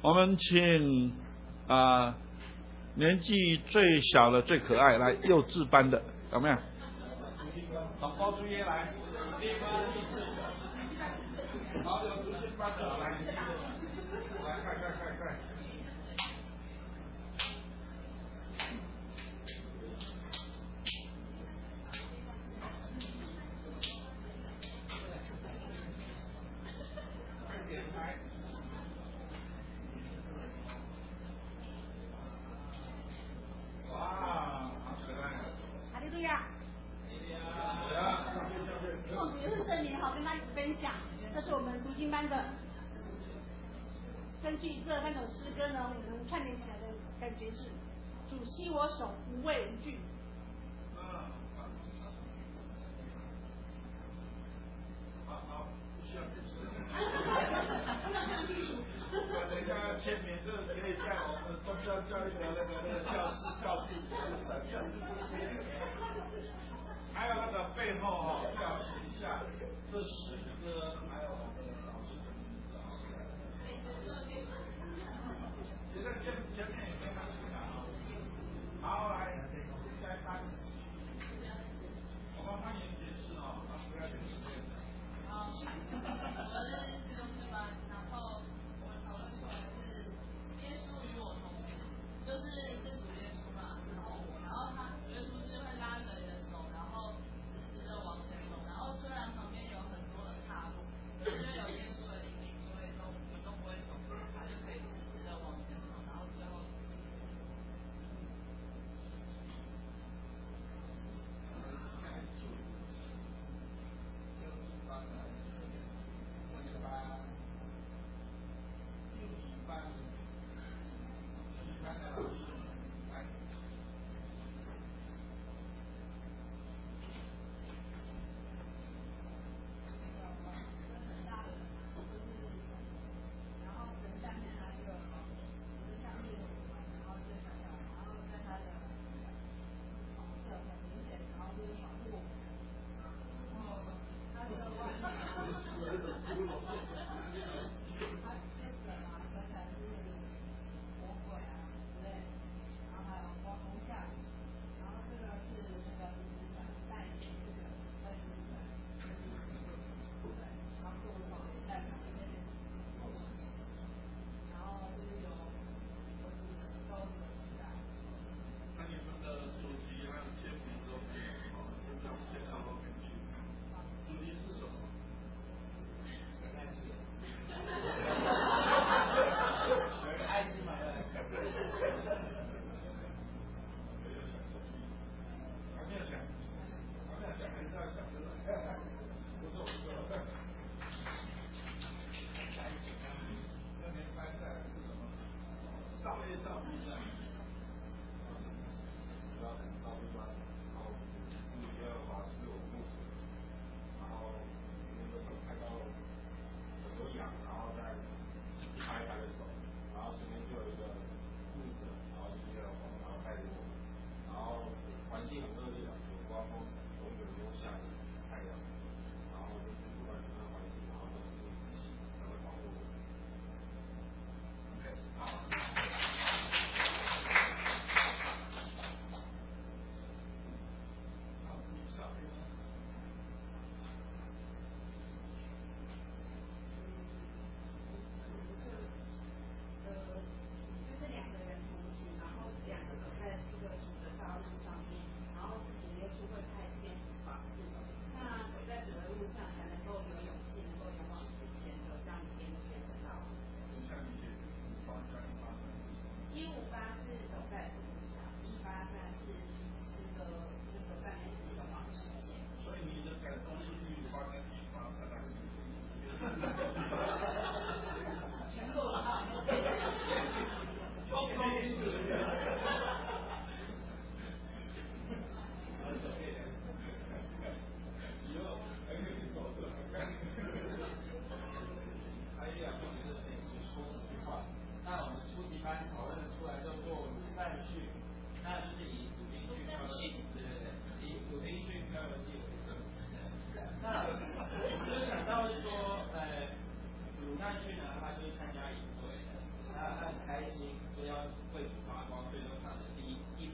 我们请年纪最小的最可爱来幼稚班的有没有？好，包珠耶来，第一个好，有读经班的来，快。 根据这3首诗歌呢，我们串联起来的感觉是：主吸我手，无畏无惧。 好，不需要解释。等一下签名，这个可以在我们中教教育的那个教室还有那个背后要写一下这诗歌，还有我们老师的名字其实前面也非常清楚好，来，下一班，我们欢迎解释不要解释。 我是自动师班，然后我们讨论出来是耶稣与我同行，就是主耶稣嘛，然后主耶稣是会拉着你的手，然后直直的往前走，然后虽然旁边有很多的岔路，因为有耶稣的引领，所以都不会走，他就可以直直的往前走，然后最后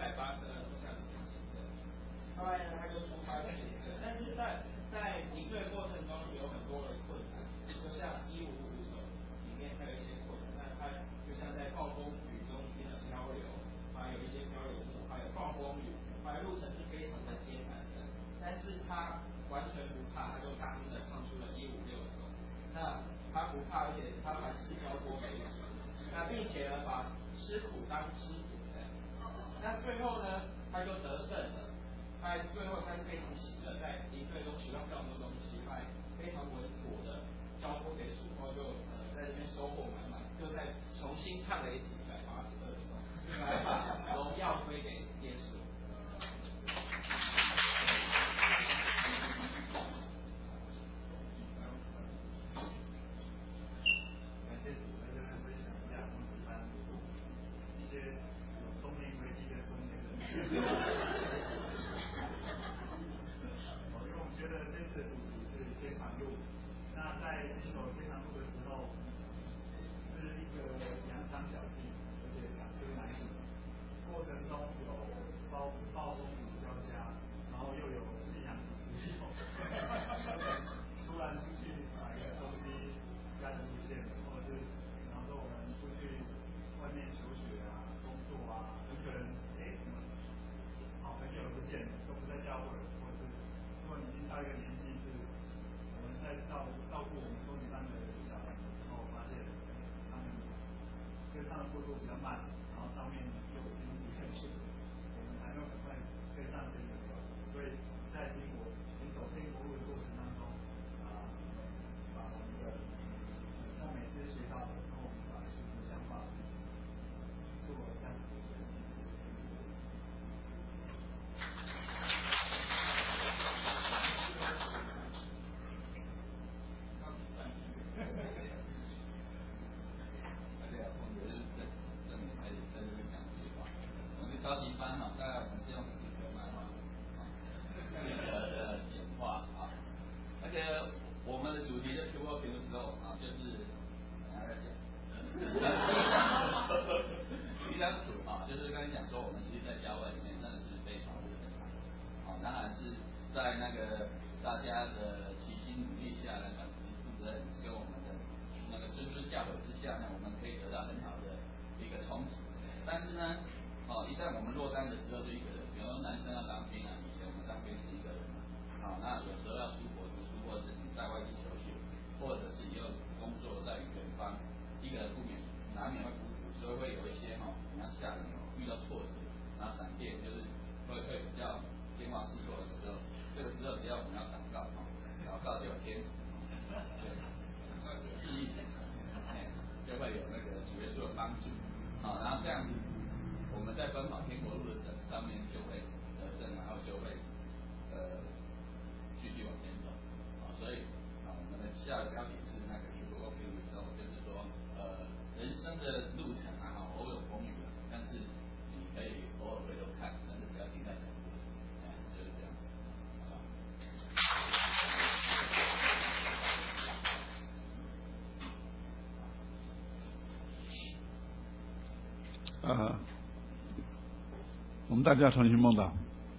楼下是行的。后来呢，他就出发去领队，但是在领队过程中有很多的困难，就像1555首里面还有一些困难，那它就像在暴风雨中里面的漂流，还有一些漂流木，还有暴风雨，还有路程是非常的艰难的，但是他完全不怕，他就大声的唱出了156首。那他不怕，而且他凡事交托给主，那并且呢把吃苦当吃补的。那最后呢，他就得胜了。最后他是非常喜乐，在营队中学到非常多东西，还非常稳妥的交托给主，然后就在这边收获满满，就再重新唱了一次182首，来把荣耀归给耶稣。 感谢主，在这边分享一下我们一般一些有中年危机的中年人。觉得这次的主题是天堂路。那在这首天堂路的时候，是一个羊肠小径，而且讲究难行。过程中有暴风雨交加，然后又有夕阳的时候，突然出去买一个东西，家人不见了，或者是比方说我们出去外面求学啊、工作啊，很可能好朋友不见了，都不在教会，或者是如果你已经到一个年纪，是我们在照顾我们中年班的小孩的时候，发现他们跟上的速度比较慢，然后上面又已经离很近，我们还没有很快跟上前的，所以在行走天国路的过程当中，把我们的像每次学到的，然后我们把实际想法做这样子的分析。 高级班大概我们是用4个漫画，4个简化而且我们的主题的 Q&A 的时候就是大家讲，第一张图就是刚才讲说我们其实在教会里面真的是非常日常，当然是在那个大家的齐心努力下，那个负责人跟我们的那个谆谆教诲之下呢，我们可以得到很好的一个充实，但是呢。一旦我们落单的时候就一个人，比如说男生要当兵以前我们当兵是一个人那有时候要出国读书，或者是你在外地求学，或者是以后工作在远方，一个人难免会孤独，所以会有一些你要下雨遇到挫折，然后闪电就是会比较惊慌失措的时候，这个时候只要我们要祷告就有天使，示意就会有那个主耶稣的帮助然后这样子。我们在奔跑天国路的上面就会得胜，然后就会继续往前走所以我们的下的标题是那个 Q&A 的时候，就是说人生的路程偶有风雨但是你可以偶尔回头看，但是不要停在脚步就是这样我们大家同心梦到，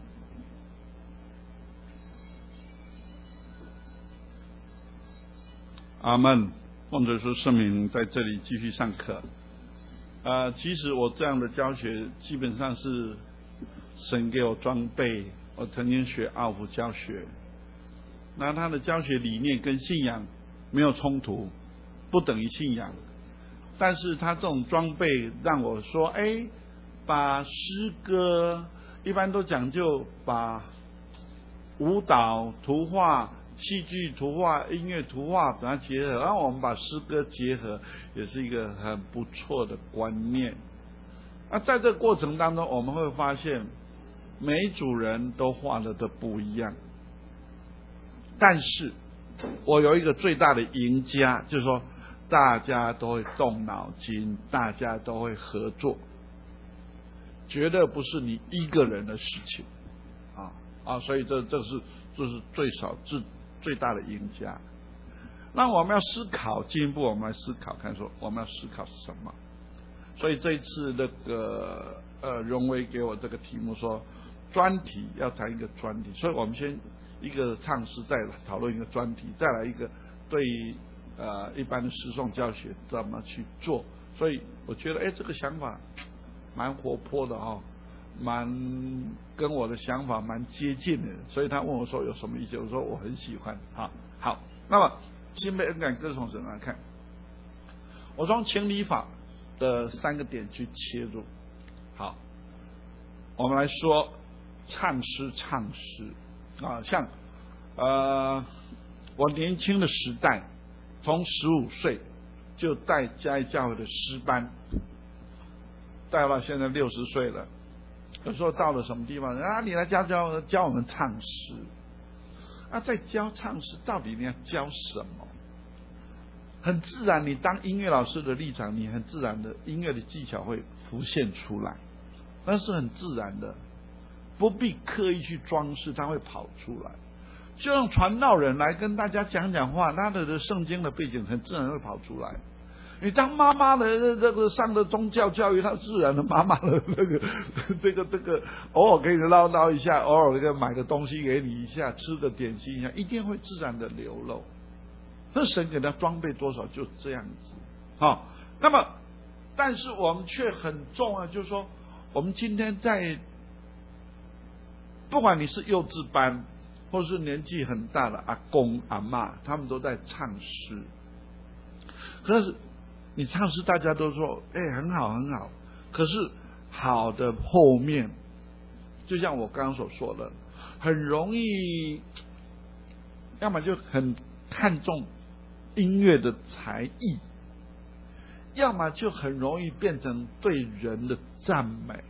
阿们。奉主说圣名在这里继续上课。其实我这样的教学基本上是神给我装备。我曾经学奥福教学，那他的教学理念跟信仰没有冲突，不等于信仰。但是他这种装备让我说，把诗歌一般都讲究把舞蹈、图画、戏剧、图画、音乐、图画把它结合，然后我们把诗歌结合，也是一个很不错的观念。那在这个过程当中，我们会发现每一组人都画的都不一样，但是我有一个最大的赢家，就是说大家都会动脑筋，大家都会合作，绝对不是你一个人的事情所以这是最大的赢家。那我们要思考，进一步我们来思考看说我们要思考是什么。 所以这一次那个荣威给我这个题目说专题要谈一个专题，所以我们先一个唱诗，再讨论一个专题，再来一个对一般的诗颂教学怎么去做。所以我觉得这个想法蛮活泼的蛮跟我的想法蛮接近的，所以他问我说有什么意见，我说我很喜欢好，那么新被恩感歌从怎么看？我从情理法的3个点去切入。好，我们来说唱诗像我年轻的时代，从15岁就带嘉义教会的诗班，带到现在60岁了。有时候到了什么地方你来教我们唱诗在教唱诗到底你要教什么？很自然，你当音乐老师的立场，你很自然的音乐的技巧会浮现出来，那是很自然的，不必刻意去装饰，它会跑出来。就让传道人来跟大家讲讲话，他的圣经的背景很自然会跑出来。你当妈妈的这个上的宗教教育，他自然的妈妈的这个偶尔给你唠叨一下，偶尔给买个东西给你一下，吃个点心一下，一定会自然的流露。那神给他装备多少就这样子那么但是我们却很重要，就是说我们今天在不管你是幼稚班或是年纪很大的阿公阿嬷，他们都在唱诗，可是你唱诗大家都说很好很好，可是好的后面就像我刚刚所说的，很容易要么就很看重音乐的才艺，要么就很容易变成对人的赞美。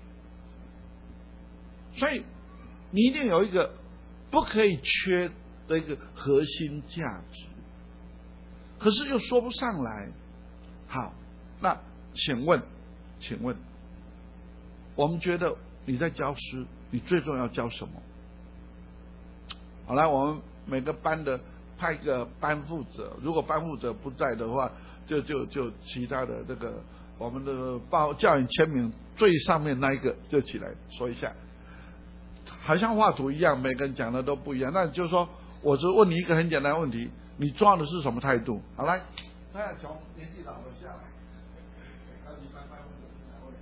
所以你一定有一个不可以缺的一个核心价值，可是又说不上来。好，那请问我们觉得你在教诗，你最重要教什么？好，来，我们每个班的派一个班副责，如果班副责不在的话，就其他的这个我们的叫你签名最上面那一个就起来说一下，好像画图一样，每个人讲的都不一样。那就是说，我只问你一个很简单的问题，你重要的是什么态度？好，来，那从年纪老的下来，那你班副责是哪位？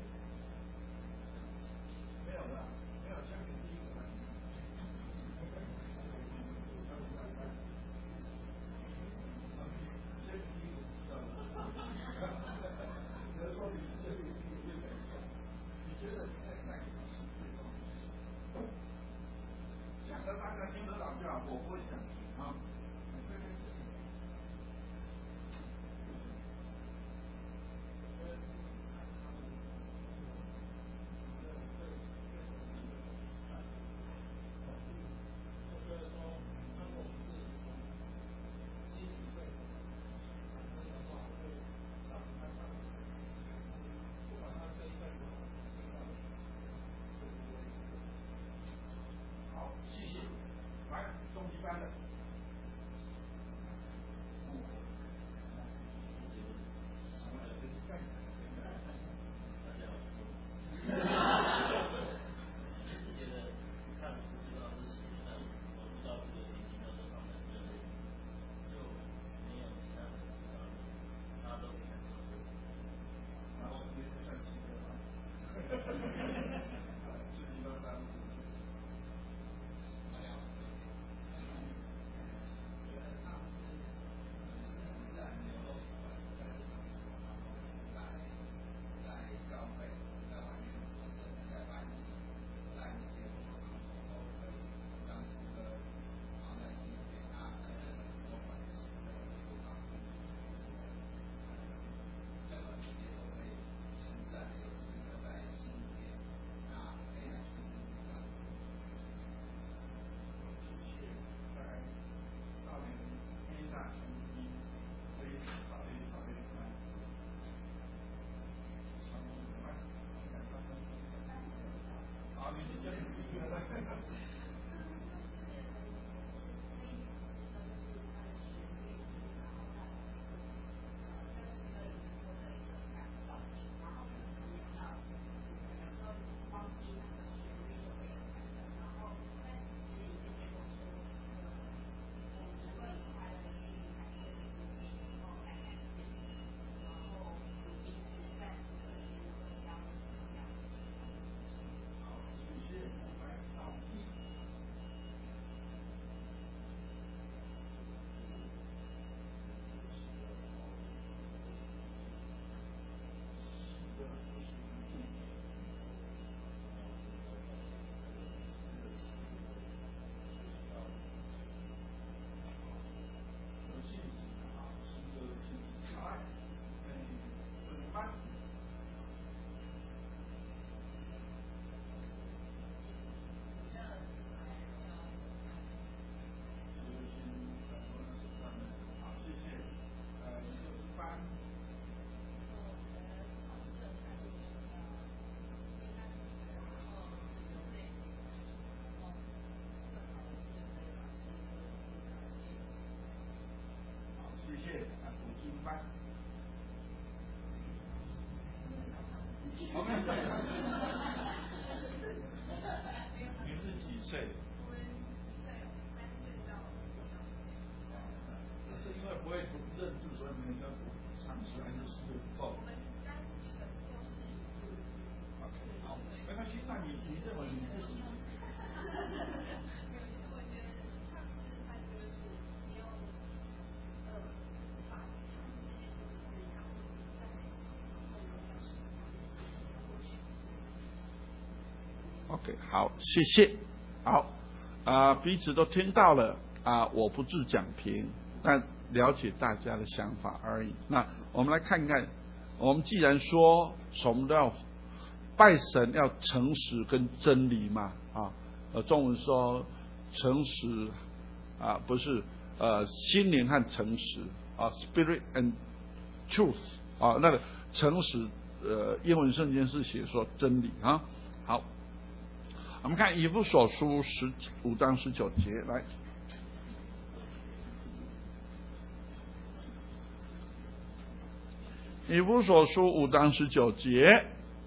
没有了，没有签名第一个。我不会讲好，谢谢。来，中级班的。 您是几岁？是因为不会认字，所以没有在唱诗，还是诗不够？好，没关系，那你认为你自己？OK， 好，谢谢。好，彼此都听到了我不自讲评，但了解大家的想法而已。那我们来看看，我们既然说什么都要拜神，要诚实跟真理嘛，中文说诚实不是心灵和诚实spirit and truth 那个诚实英文圣经是写说真理好。我们看以弗所书15章19节，来，以弗所书5章19节，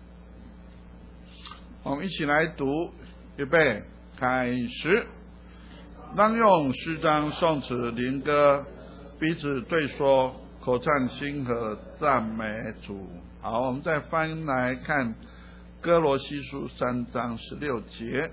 我们一起来读，预备，开始。当用诗章、颂词、灵歌彼此对说，口唱心和，赞美主。好，我们再翻来看哥罗西书3章16节，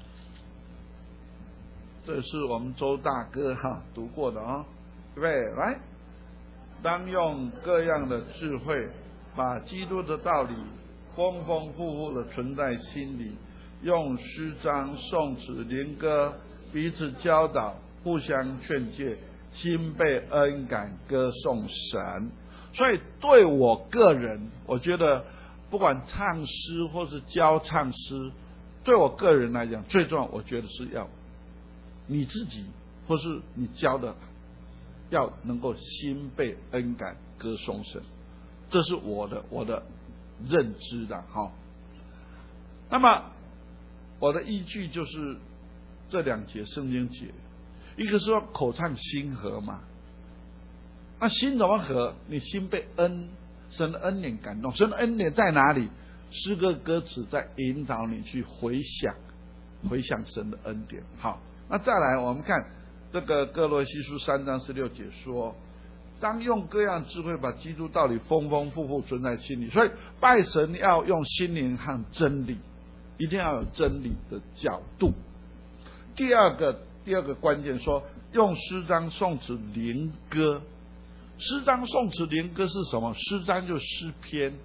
这是我们周大哥读过的对不对？来，当用各样的智慧，把基督的道理丰丰富富的存在心里，用诗章、颂词、灵歌彼此教导，互相劝诫，心被恩感，歌颂神。所以对我个人，我觉得不管唱诗或是教唱诗，对我个人来讲，最重要，我觉得是要你自己或是你教的，要能够心被恩感，歌颂神，这是我的认知的那么我的依据就是这2节圣经节，一个是说口唱心和嘛，那心怎么和？你心被神的恩典感动，神的恩典在哪里？诗歌歌词在引导你去回想神的恩典。好，那再来我们看这个哥罗西书3章16节说，当用各样智慧把基督道理丰丰富富存在心里。所以拜神要用心灵和真理，一定要有真理的角度。第二个关键说，用诗章、颂词、灵歌。诗章、颂词、灵歌是什么？诗章就是诗篇，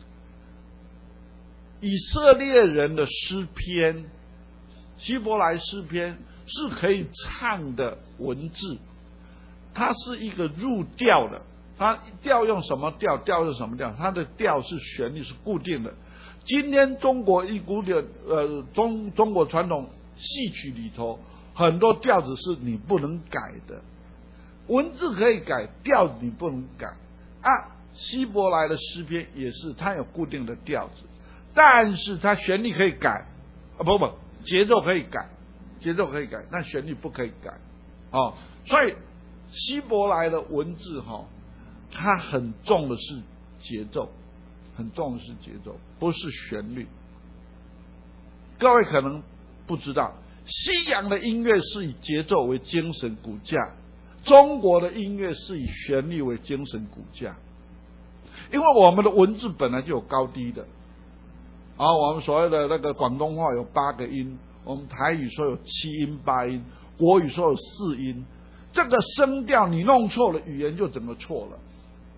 以色列人的诗篇，希伯来诗篇是可以唱的文字，它是一个入调的，它调用什么调？调用什么调？它的调是旋律是固定的。今天中国一古典中国传统戏曲里头，很多调子是你不能改的。文字可以改，调子你不能改希伯来的诗篇也是，它有固定的调子，但是它旋律可以改节奏可以改，但旋律不可以改所以希伯来的文字它很重的是节奏，不是旋律。各位可能不知道，西洋的音乐是以节奏为精神骨架，中国的音乐是以旋律为精神骨架。因为我们的文字本来就有高低的我们所谓的那个广东话有8个音，我们台语说有7音8音，国语说有4音，这个声调你弄错了，语言就整个错了。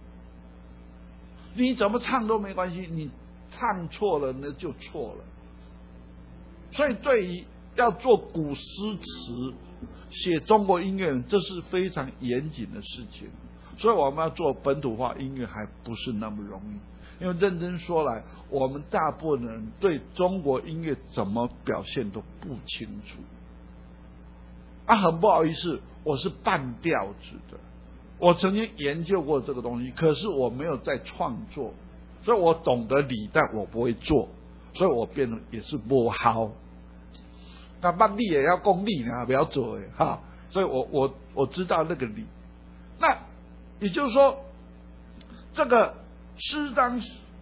你怎么唱都没关系，你唱错了那就错了。所以对于要做古诗词写中国音乐，这是非常严谨的事情。所以我们要做本土化音乐还不是那么容易，因为认真说来，我们大部分人对中国音乐怎么表现都不清楚很不好意思，我是半吊子的，我曾经研究过这个东西，可是我没有在创作，所以我懂得理，但我不会做，所以我变得也是不好。那办理也要功利呢，不要做所以我知道那个理。那也就是说，这个诗章、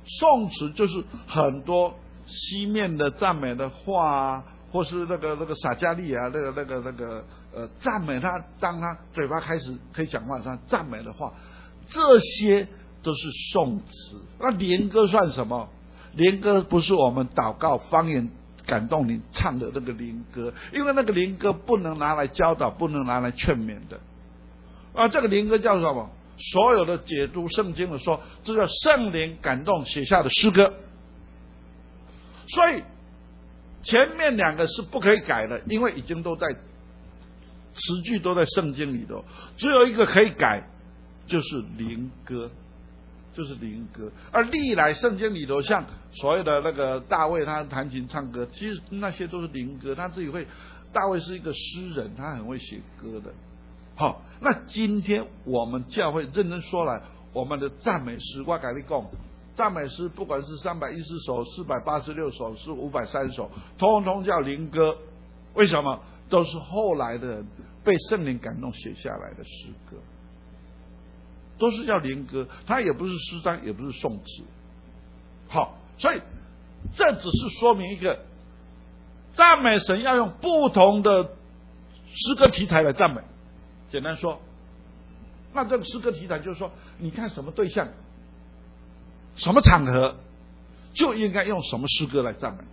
颂词就是很多西面的赞美的话啊，或是那个撒迦利亚赞美他，当他嘴巴开始可以讲话，他赞美的话，这些都是颂词。那灵歌算什么？灵歌不是我们祷告方言感动你唱的那个灵歌，因为那个灵歌不能拿来教导，不能拿来劝勉的。这个灵歌叫什么？所有的解读圣经的说，这叫圣灵感动写下的诗歌。所以前面两个是不可以改的，因为已经都在词句都在圣经里头，只有一个可以改，就是灵歌，就是灵歌。而历来圣经里头，像所谓的那个大卫他弹琴唱歌，其实那些都是灵歌，他自己会。大卫是一个诗人，他很会写歌的。好，那今天我们教会认真说来，我们的赞美诗，我跟你讲，赞美诗不管是310首、486首、是530首，通通叫灵歌。为什么？都是后来的人被圣灵感动写下来的诗歌，都是叫灵歌，它也不是诗章，也不是颂词。好，所以这只是说明一个赞美神要用不同的诗歌题材来赞美。简单说，那这个诗歌题材就是说，你看什么对象、什么场合，就应该用什么诗歌来赞美。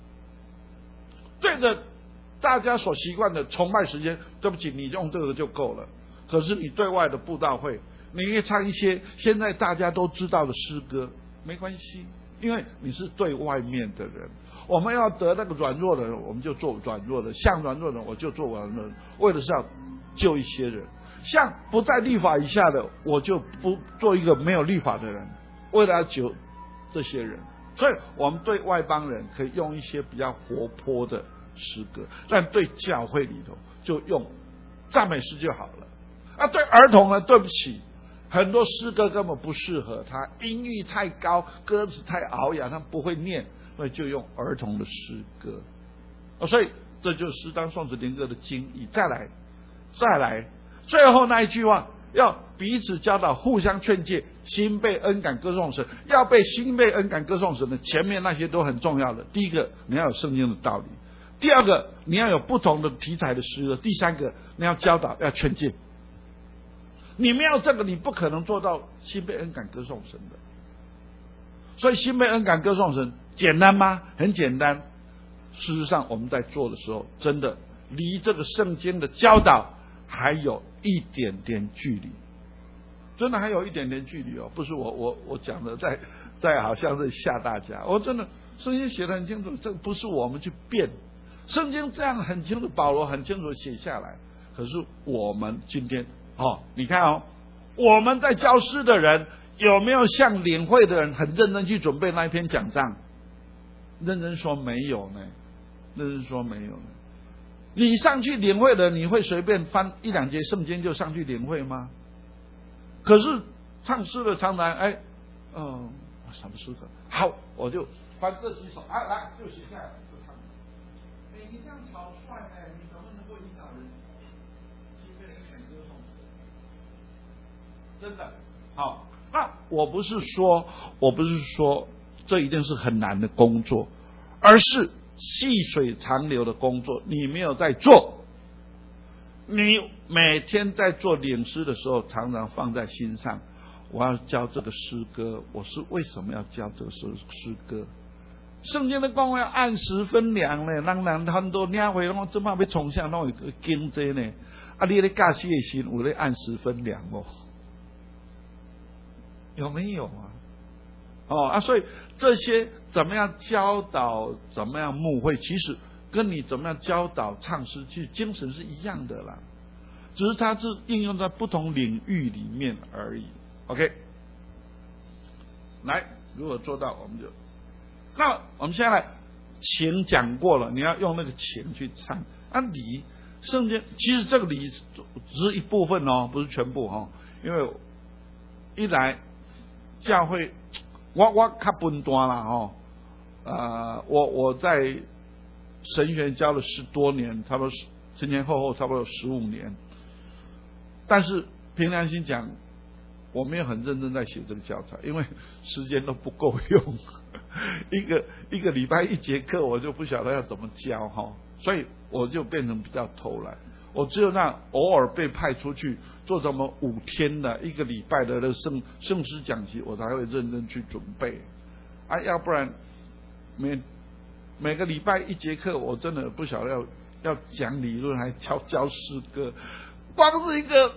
对着大家所习惯的崇拜时间，对不起，你用这个就够了。可是你对外的布道会，你可以唱一些现在大家都知道的诗歌，没关系，因为你是对外面的人。我们要得那个软弱的人，我们就做软弱的；像软弱的人，我就做软弱的人，为的是要救一些人。像不在律法以下的，我就不做一个没有律法的人，为了要救这些人。所以我们对外邦人可以用一些比较活泼的诗歌，但对教会里头就用赞美诗就好了。对儿童呢，对不起，很多诗歌根本不适合他，音域太高，歌词太熬哑，他不会念，所以就用儿童的诗歌。所以这就是诗章、颂词、灵歌的精义。再来，最后那一句话，要彼此教导，互相劝诫，心被恩感歌颂神。要被心被恩感歌颂神的，前面那些都很重要的。第一个，你要有圣经的道理；第二个，你要有不同的题材的诗歌；第三个，你要教导，要劝诫。你没有这个，你不可能做到心被恩感歌颂神的。所以心被恩感歌颂神简单吗？很简单。事实上我们在做的时候，真的离这个圣经的教导还有一点点距离，真的还有一点点距离哦。不是我讲的在好像是吓大家，我真的圣经写得很清楚，这不是我们去变，圣经这样很清楚，保罗很清楚写下来。可是我们今天你看我们在教诗的人有没有像领会的人很认真去准备那一篇讲章？认真说没有呢，认真说没有呢。你上去领会的，你会随便翻一两节圣经就上去领会吗？可是唱诗的常常什么诗歌？好，我就翻这几首，来就写下来就唱。你这样草率呢，你怎么能够引导人心被恩感歌颂神？真的好。那我不是说这一定是很难的工作，而是细水长流的工作，你没有在做，你每天在做领诗的时候常常放在心上，我要教这个诗歌，我是为什么要教这个诗歌？圣经的讲要按时分粮呢，人很多领会拢这么要从向拢有经济呢，你咧教诗的心有咧按时分粮哦？有没有啊？所以这些怎么样教导，怎么样牧会，其实跟你怎么样教导唱诗，其实精神是一样的啦，只是它是应用在不同领域里面而已。OK， 来，如果做到我们就，那我们现在来，情讲过了，你要用那个情去唱。礼圣经其实这个礼只是一部分不是全部因为一来教会我较分段啦我在神学教了10多年，差不多前前后后差不多有15年。但是凭良心讲， 我没有很认真在写这个教材，因为时间都不够用，一个礼拜1节课，我就不晓得要怎么教哈，所以我就变成比较偷懒。我只有那偶尔被派出去做什么5天的1个礼拜的圣诗讲习，我才会认真去准备啊，要不然每个礼拜1节课，我真的不晓得要讲理论，还教诗歌，光是一个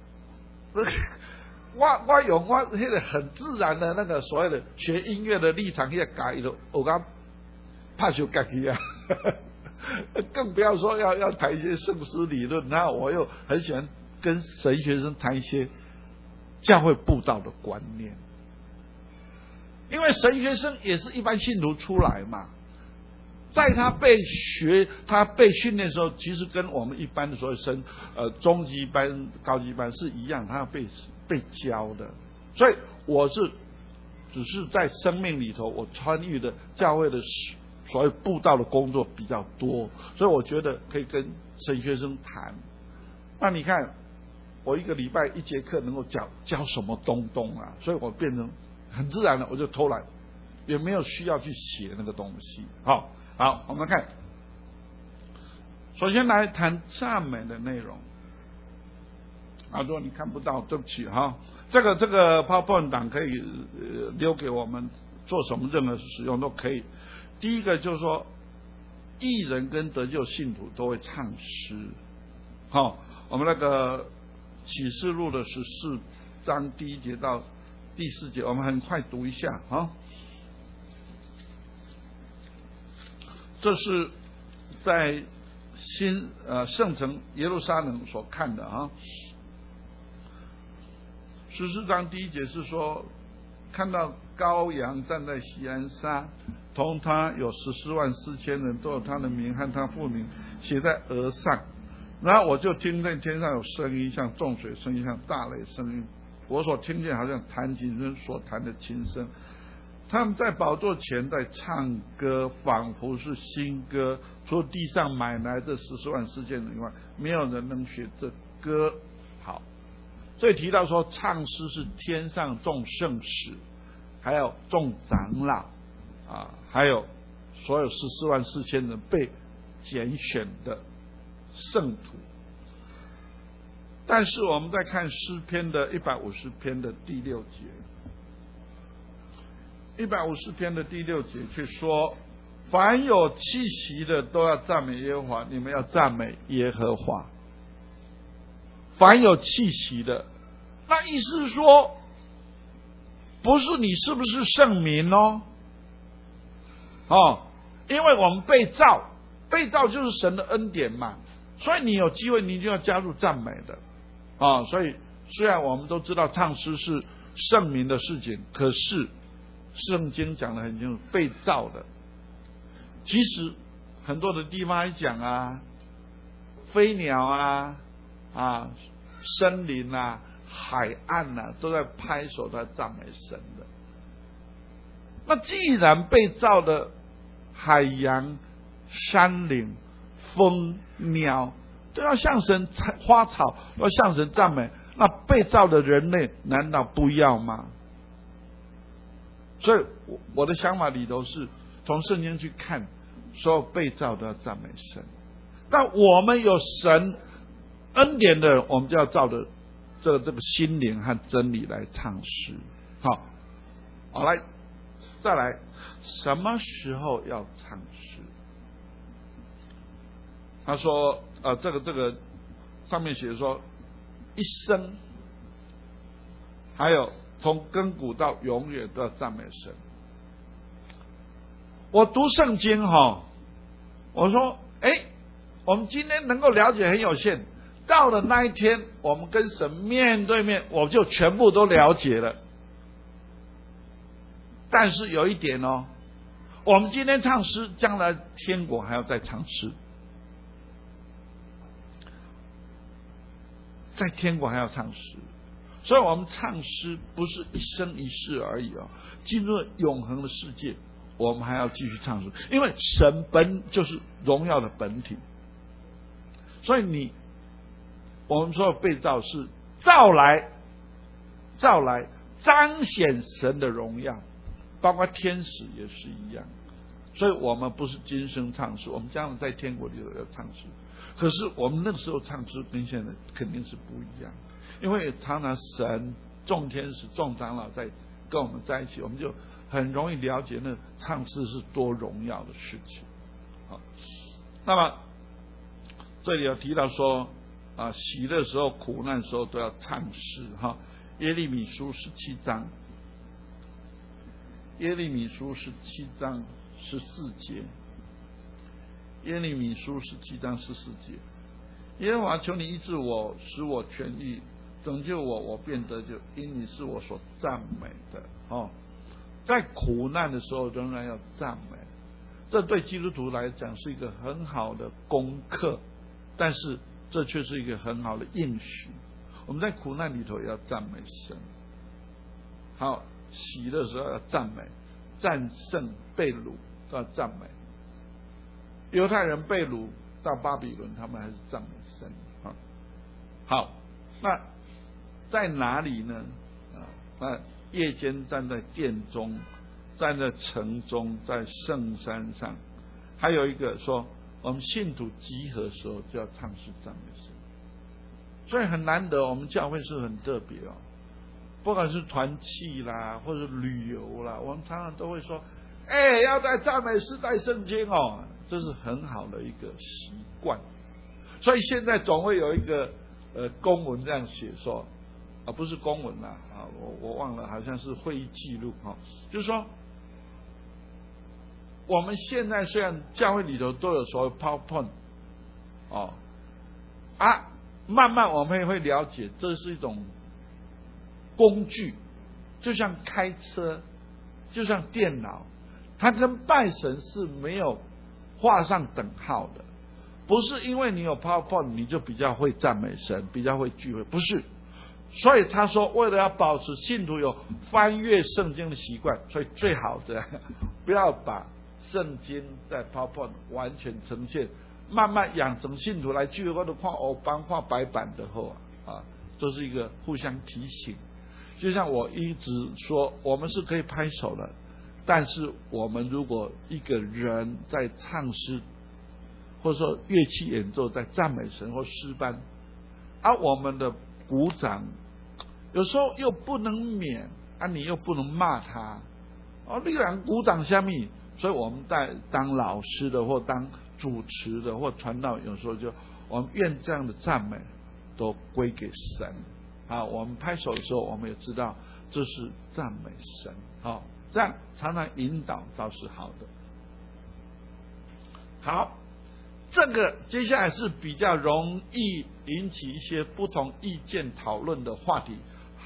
我用我那个很自然的那个所谓的学音乐的立场去改的，我刚怕就改去啊。更不要说要谈一些圣诗理论，那我又很喜欢跟神学生谈一些教会布道的观念，因为神学生也是一般信徒出来嘛，在他被训练的时候，其实跟我们一般的所谓中级班、高级班是一样，他要被教的，所以我只是在生命里头，我参与的教会的所谓布道的工作比较多，所以我觉得可以跟神学生谈。那你看，我1个礼拜1节课能够教什么东啊？所以我变成很自然的，我就偷懒，也没有需要去写那个东西。好，我们看，首先来谈赞美的内容。如果你看不到，对不起哈，这个 PowerPoint 档可以留给我们做什么任何使用都可以。第一个就是说，义人跟得救信徒都会唱诗。我们那个启示录的14章第1节到第4节，我们很快读一下啊。这是在圣城耶路撒冷所看的啊。14章第1节是说，看到羔羊站在锡安山，同他有144000人，都有他的名和他父名写在额上。然后我就听见天上有声音，像众水声音，像大雷声音。我所听见好像弹琴人所弹的琴声。他们在宝座前在唱歌，仿佛是新歌。除了地上买来这144000人以外，没有人能学这歌。好，所以提到说，唱诗是天上众圣使，还有众长老还有所有144000人被拣选的圣徒。但是我们再看诗篇的150篇的第6节，150篇的第6节却说，凡有气息的都要赞美耶和华，你们要赞美耶和华。凡有气息的，那意思是说，不是你是不是圣民因为我们被造就是神的恩典嘛，所以你有机会你就要加入赞美的所以虽然我们都知道唱诗是圣民的事情，可是圣经讲得很清楚，被造的，其实很多的地方还讲飞鸟森林海岸都在拍手在赞美神的。那既然被造的海洋、山岭、风、鸟都要向神，花草要向神赞美，那被造的人类难道不要吗？所以我的想法里头是从圣经去看，所有被造都要赞美神。那我们有神恩典的人，我们就要照着这个心灵和真理来唱诗。好，来再来，什么时候要唱诗？他说这个上面写说，一生，还有从亘古到永远都要赞美神。我读圣经我说我们今天能够了解很有限，到了那一天我们跟神面对面，我就全部都了解了。但是有一点我们今天唱诗，将来天国还要再唱诗，在天国还要唱诗，所以我们唱诗不是一生一世而已进入永恒的世界，我们还要继续唱诗，因为神本就是荣耀的本体。所以我们说被造是造来造来彰显神的荣耀，包括天使也是一样。所以我们不是今生唱诗，我们将来在天国里头要唱诗。可是我们那个时候唱诗跟现在肯定是不一样，因为常常神、众天使、众长老在跟我们在一起，我们就很容易了解那唱诗是多荣耀的事情。好，那么这里有提到说喜乐的时候、苦难的时候都要唱诗哈。耶利米书17章，耶利米书17章14节，耶利米书17章14节，耶和华求你医治我，使我痊愈，拯救我，我便得救，因你是我所赞美的。在苦难的时候仍然要赞美，这对基督徒来讲是一个很好的功课，但是这却是一个很好的应许。我们在苦难里头也要赞美神。好，喜的时候要赞美，战胜被掳都要赞美。犹太人被掳到巴比伦，他们还是赞美神。好，那在哪里呢？那夜间站在殿中，站在城中，在圣山上。还有一个说，我们信徒集合的时候就要唱诗赞美神。所以很难得，我们教会是很特别哦。不管是团契啦，或者旅游啦，我们常常都会说，要在赞美诗带圣经哦，这是很好的一个习惯。所以现在总会有一个公文这样写说，不是公文啦，我忘了，好像是会议记录就是说，我们现在虽然教会里头都有所谓 PowerPoint 慢慢我们也会了解，这是一种工具，就像开车，就像电脑，它跟拜神是没有画上等号的。不是因为你有 PowerPoint 你就比较会赞美神，比较会聚会，不是。所以他说，为了要保持信徒有翻阅圣经的习惯，所以最好的不要把圣经在 PowerPoint 完全呈现，慢慢养成信徒来聚会或者看欧邦、看白板的后这是一个互相提醒。就像我一直说，我们是可以拍手的，但是我们如果一个人在唱诗，或者说乐器演奏在赞美神或诗班，我们的鼓掌有时候又不能免你又不能骂他你两鼓掌下面，所以我们在当老师的或当主持的或传道，有时候就我们愿这样的赞美都归给神。我们拍手的时候，我们也知道这是赞美神。这样常常引导倒是好的。好，这个接下来是比较容易引起一些不同意见讨论的话题。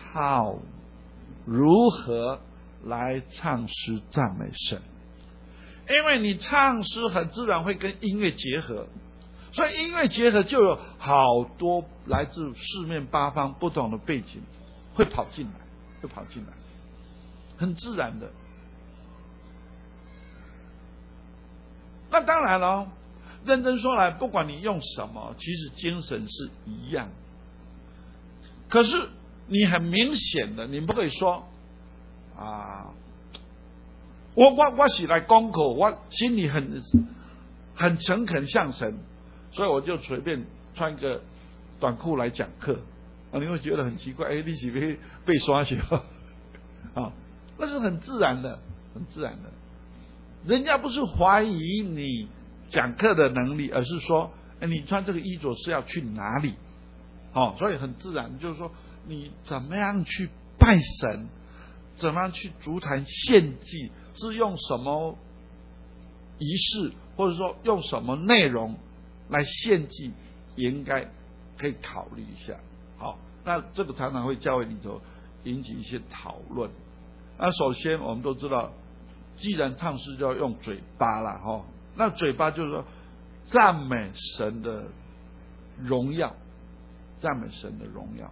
如何来唱诗赞美神？因为你唱诗很自然会跟音乐结合，所以音乐结合就有好多来自四面八方不同的背景会跑进来，很自然的。那当然了，认真说来，不管你用什么，其实精神是一样。可是你很明显的，你不可以说我是来讲课，我心里很诚恳向神，所以我就随便穿个短裤来讲课你会觉得很奇怪，你是被刷小那是很自然的，很自然的。人家不是怀疑你讲课的能力，而是说你穿这个衣着是要去哪里所以很自然，就是说你怎么样去拜神，怎么样去足坛献祭，是用什么仪式，或者说用什么内容来献祭，也应该可以考虑一下。那这个常常会教会里头引起一些讨论。那首先我们都知道，既然唱诗就要用嘴巴啦那嘴巴就是说赞美神的荣耀，赞美神的荣耀。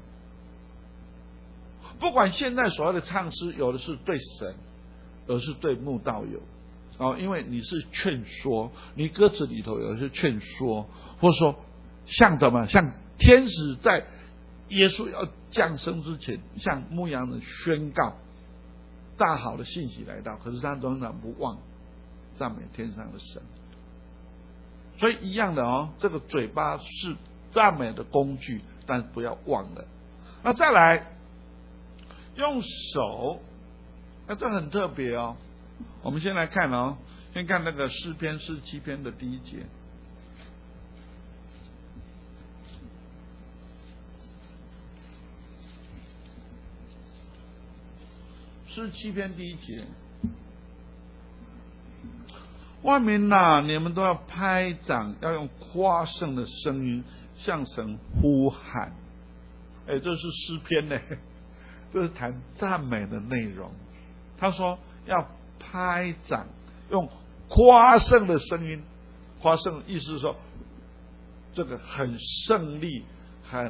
不管现在所谓的唱诗，有的是对神，有的是对慕道友因为你是劝说，你歌词里头有的是劝说，或者说像天使在耶稣要降生之前，向牧羊人宣告大好的信息来到，可是他仍然不忘赞美天上的神。所以一样的哦，这个嘴巴是赞美的工具，但不要忘了。那再来用手，那这很特别哦。我们先来看哦，先看那个诗篇47篇的第1节。47篇第1节，万民哪，你们都要拍掌，要用夸胜的声音向神呼喊。这是诗篇呢，这是谈赞美的内容。他说要拍掌，用夸胜的声音，夸胜意思是说这个很胜利、很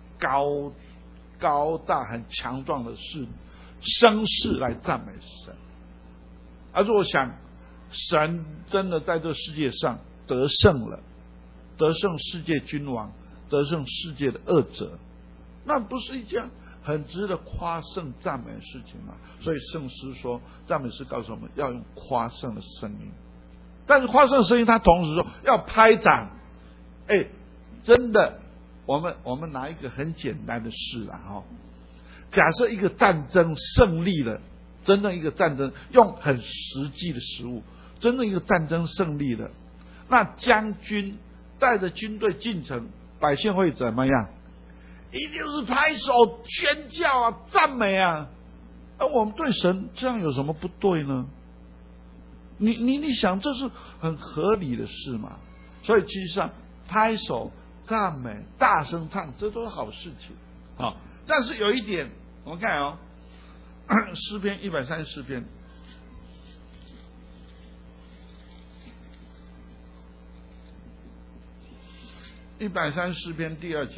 高大、很强壮的声势来赞美神。而如果想神真的在这世界上得胜了，得胜世界君王，得胜世界的恶者，那不是一件很值得夸胜赞美的事情吗？所以圣诗说，赞美诗告诉我们要用夸胜的声音。但是夸胜的声音，他同时说要拍掌。真的，我们拿一个很简单的事啦哈。假设一个战争胜利了，真正一个战争用很实际的实物，真正一个战争胜利了，那将军带着军队进城，百姓会怎么样？一定是拍手宣叫啊，赞美啊。而我们对神这样有什么不对呢？你想，这是很合理的事嘛？所以其实上拍手赞美、大声唱，这都是好事情啊。但是有一点，我们看哦，诗篇134篇。134篇第2节，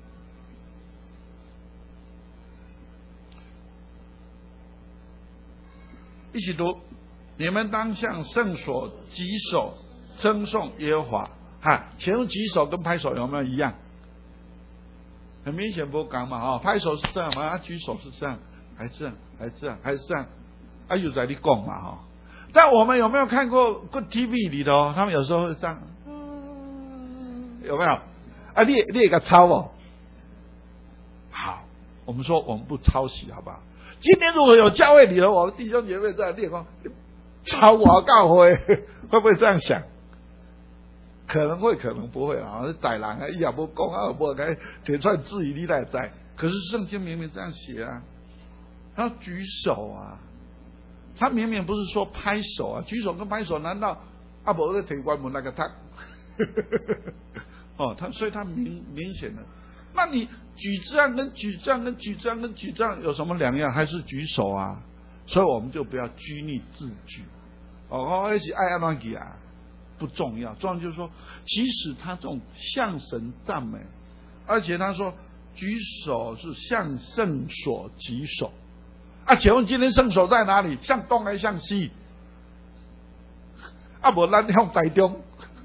一起读：你们当向圣所举手，称颂耶和华。请问举手跟拍手有没有一样？很明显不讲嘛，拍手是这样嘛，举手是这样，还是这样，还是这样，还是这样，又在你讲嘛但我们有没有看过 Good TV 里头，他们有时候会这样，有没有？你也给抄哦。好，我们说我们不抄袭，好不好？今天如果有教会里头，我们弟兄姐妹在列光抄我教会，会不会这样想？可能会，可能不会啊！歹人啊，也不讲啊，不该提出来质疑你来在。可是圣经明明这样写啊，他举手啊，他明明不是说拍手啊，举手跟拍手难道不在提关门那个他？所以他明显的，那你举这样跟举这样跟举这样跟举这样有什么两样？还是举手啊？所以我们就不要拘泥字句。一起爱安举啊。不重要，重要就是说，即使他这种向神赞美，而且他说举手是向圣所举手请问今天圣所在哪里？向东还是向西？不然向台中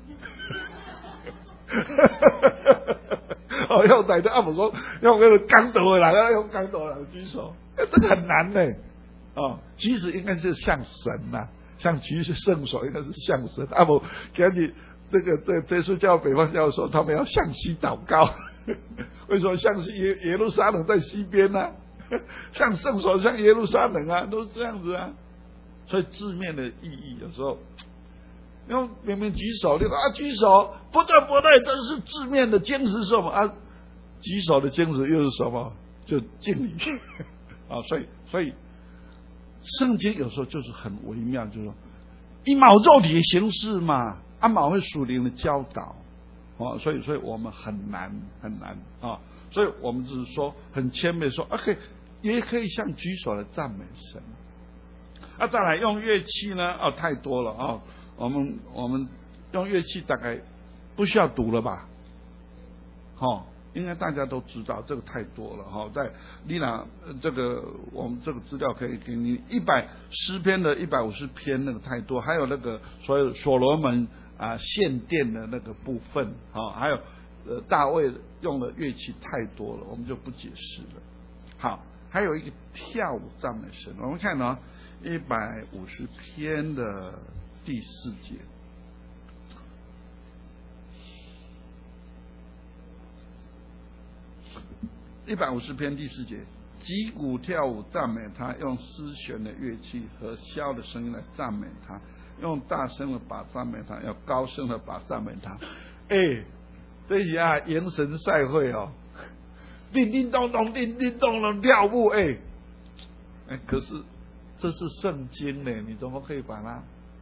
向台中，不说用那个港岛的人，用港岛人举手，这个很难呢。其实应该是向神呐。像举圣所应该是向神，不，赶紧这是叫北方教授，他们要向西祷告。为什么向西？耶路撒冷在西边呢？向圣所，向耶路撒冷啊，都是这样子啊。所以字面的意义有时候，因为明明举手，你说举手，不对，这是字面的坚持是什么举手的坚持又是什么？就敬礼所以。圣经有时候就是很微妙，就是说以卯肉体的形式嘛，卯会属灵的教导所以我们很难所以我们只是说很谦卑说OK， 也可以像举手来赞美神再来用乐器呢太多了我们用乐器大概不需要读了吧应该大家都知道，这个太多了在你拿这个我们这个资料可以给你诗篇的150篇，那个太多，还有那个所有所罗门献殿的那个部分还有大卫用的乐器太多了，我们就不解释了。好，还有一个跳舞赞美神，我们看到150篇的第4节。150篇第4节，击鼓跳舞赞美他，用丝弦的乐器和箫的声音来赞美他，用大声的把赞美他，要高声的把赞美他。这是迎神赛会哦，叮叮咚咚，叮叮咚咚跳舞，可是这是圣经呢，你怎么可以把它？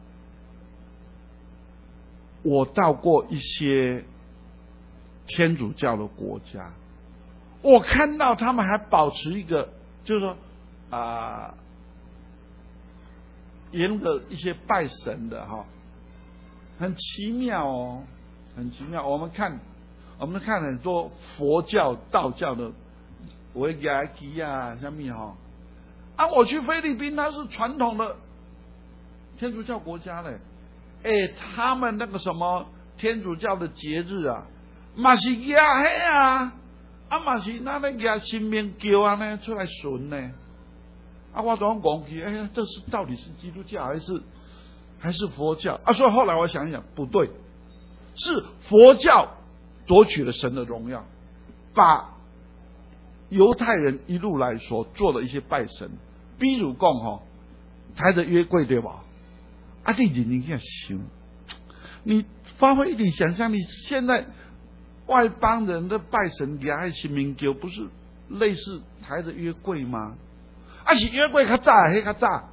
我到过一些天主教的国家，我看到他们还保持一个，就是说沿着一些拜神的很奇妙哦，很奇妙。我们看很多佛教、道教的维亚基啊，什么我去菲律宾，它是传统的天主教国家嘞，他们那个什么天主教的节日啊，嘛是举迄嘛是那举神明教啊呢出来巡呢，我总讲起，这是到底是基督教还是佛教所以后来我想一想，不对，是佛教夺取了神的荣耀，把犹太人一路来所做的一些拜神，比如讲抬着约柜对吧？你认真去想，你发挥一点想象力，现在外邦人的拜神拿神明教，不是类似抬着约柜吗？是约柜较早，迄较早。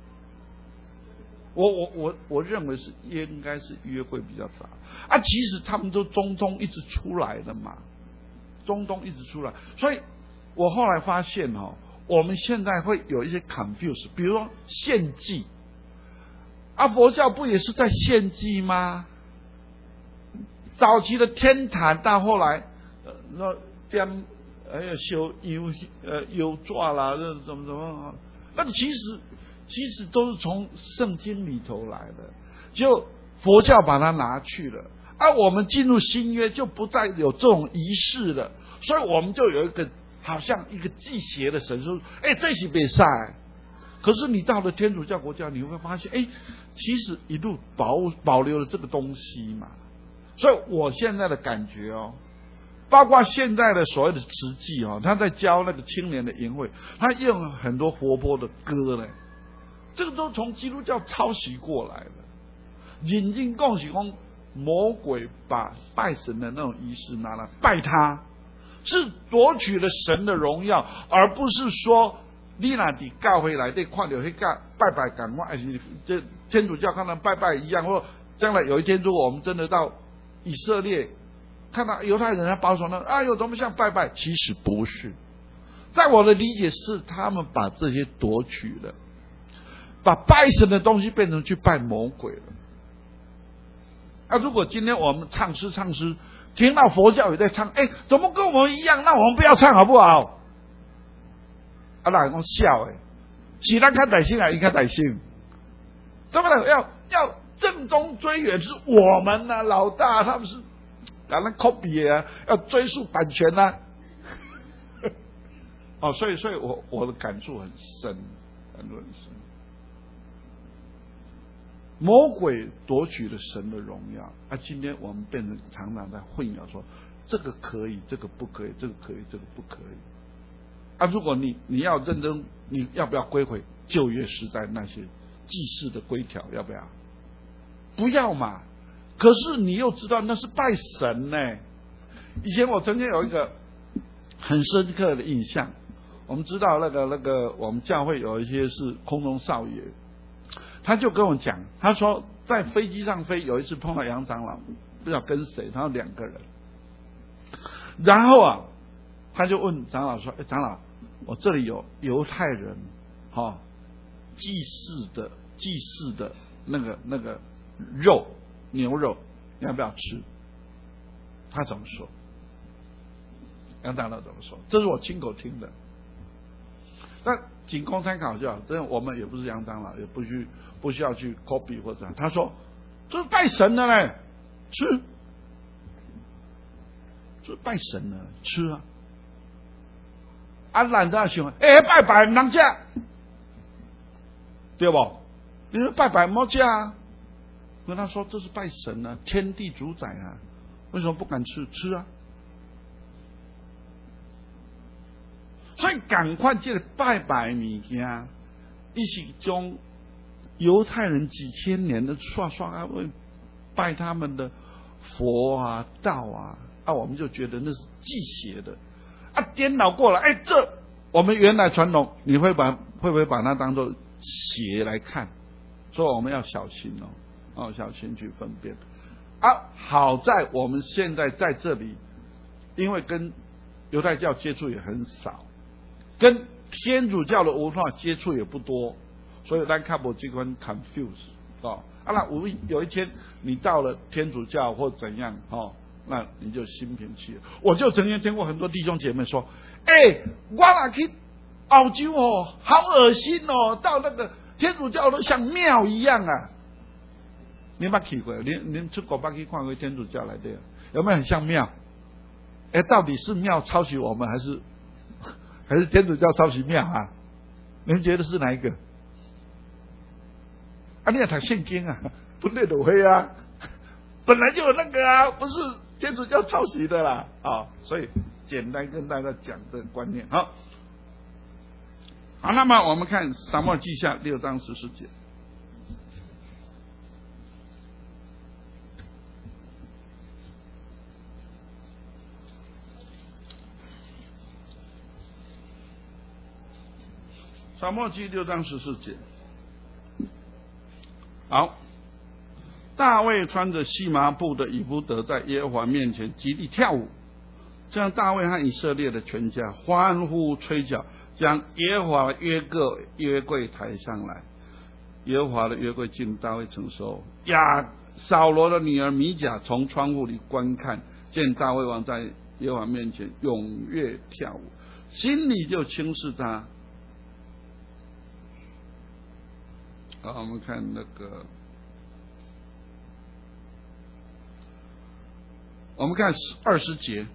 我认为是应该是约柜比较早其实他们都中东一直出来的嘛，中东一直出来，所以我后来发现我们现在会有一些 confuse， 比如说献祭佛教不也是在献祭吗？早期的天坛到后来点修油抓啦，怎么那个其实都是从圣经里头来的，就佛教把它拿去了我们进入新约就不再有这种仪式了，所以我们就有一个好像一个祭邪的神说这是不可以。可是你到了天主教国家，你会发现其实一路保留了这个东西嘛。所以我现在的感觉包括现在的所谓的慈济他在教那个青年的营会，他用很多活泼的歌呢，这个都从基督教抄袭过来的。引进共喜公魔鬼把拜神的那种仪式拿来拜他，是夺取了神的荣耀，而不是说你若伫教会内底看到迄个拜拜感觉，还是这天主教看到拜拜一样，或将来有一天如果我们真的到以色列看到犹太人他保守有怎么像拜拜？其实不是，在我的理解是他们把这些夺取了，把拜神的东西变成去拜魔鬼了。如果今天我们唱诗听到佛教也在唱，怎么跟我们一样？那我们不要唱好不好？那人讲笑是咱较大声还是较大声？对不对？要正宗追源是我们老大他们是把咱 copy 要追溯版权所以我的感触很深，很深。魔鬼夺取了神的荣耀今天我们变成常常在混淆，说这个可以，这个不可以，这个可以，这个不可以如果你要认真，你要不要归回旧约时代那些祭祀的规条？要不要？不要嘛。可是你又知道那是拜神呢。以前我曾经有一个很深刻的印象，我们知道那个我们教会有一些是空中少爷，他就跟我讲，他说在飞机上飞，有一次碰到杨长老，不知道跟谁，他有2个人，然后他就问长老说：“长老，我这里有犹太人祭祀的那个肉，牛肉，你要不要吃？”他怎么说？杨长老怎么说？这是我亲口听的。那仅供参考就好，这我们也不是杨长老，也不需要去 copy 或者。他说这是拜神的嘞，吃。 就拜神了，吃啊。懒在想，拜拜唔能吃，对不？你说拜拜莫吃啊？跟他说这是拜神啊，天地主宰啊，为什么不敢吃？吃啊！所以赶快这个拜拜物件，一起将犹太人几千年的刷为拜他们的佛啊、道啊，我们就觉得那是忌邪的颠倒过来，这我们原来传统，你会不会把它当作邪来看？所以我们要小心小心去分辨。好在我们现在在这里，因为跟犹太教接触也很少，跟天主教的文化接触也不多，所以咱看不这款 confuse 那有一天你到了天主教或怎样那你就心平气和。我就曾经听过很多弟兄姐妹说，我哪去澳洲好恶心到那个天主教都像庙一样啊！你捌去过？您出国捌去看过天主教来的？有没有很像庙？到底是庙抄袭我们，还是天主教抄袭庙啊？你们觉得是哪一个？你要读圣经啊，本来就会啊，本来就有那个啊，不是天主教抄袭的啦所以简单跟大家讲这个观念。好，那么我们看撒母耳记下6章14节。撒母耳记6章14节。好，大卫穿着细麻布的以弗得在耶和华面前极力跳舞，这样大卫和以色列的全家欢呼吹角，将耶和华的约柜抬上来。耶和华的约柜进大卫城时候，扫罗的女儿米甲从窗户里观看，见大卫王在耶和华面前踊跃跳舞，心里就轻视他。我们看那个，我们看20节，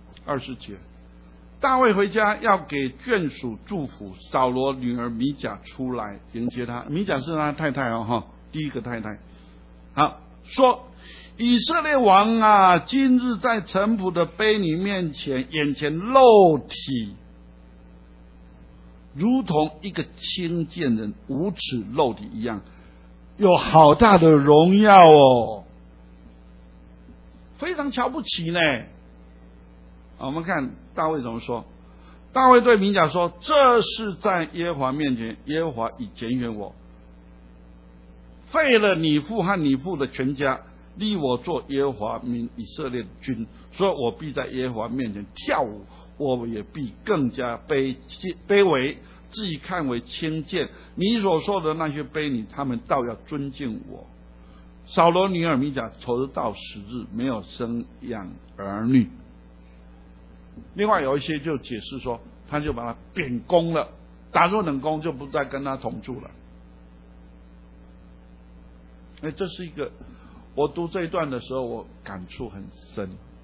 大卫回家要给眷属祝福，扫罗女儿米甲出来迎接他。米甲是他太太第一个太太。好，说以色列王啊，今日在臣仆的婢女面前，眼前露体，如同一个轻贱人无耻露体一样，有好大的荣耀非常瞧不起呢。我们看大卫怎么说。大卫对米甲说，这是在耶和华面前，耶和华已拣选我，废了你父和你父的全家，立我做耶和华民以色列的君，所以我必在耶和华面前跳舞，我也必更加卑微，自己看为轻贱。你所说的那些婢女，他们倒要尊敬我。扫罗女儿米甲头到10日没有生养儿女。另外有一些就解释说，他就把他贬宫了，打入冷宫，就不再跟他同住了。这是一个，我读这一段的时候，我感触很深。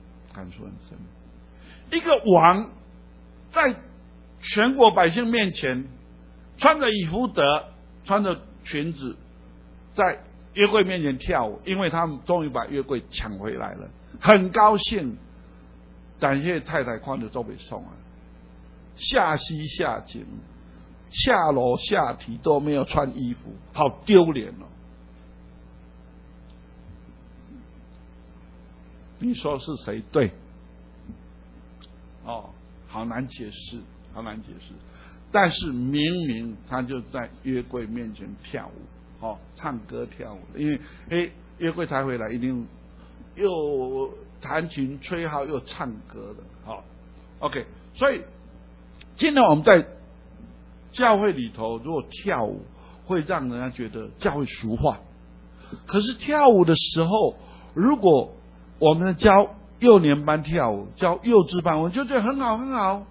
一个王在全国百姓面前，穿着以弗得，穿着裙子，在约柜面前跳舞，因为他们终于把约柜抢回来了，很高兴。但是太太看着都不爽下膝下井，下裸下体都没有穿衣服，好丢脸你说是谁对？好难解释。但是明明他就在约柜面前跳舞，唱歌跳舞，因为约柜抬回来，一定又弹琴吹号又唱歌的，OK。所以今天我们在教会里头，如果跳舞会让人家觉得教会俗化，可是跳舞的时候，如果我们教幼年班跳舞，教幼稚班，我就觉得很好。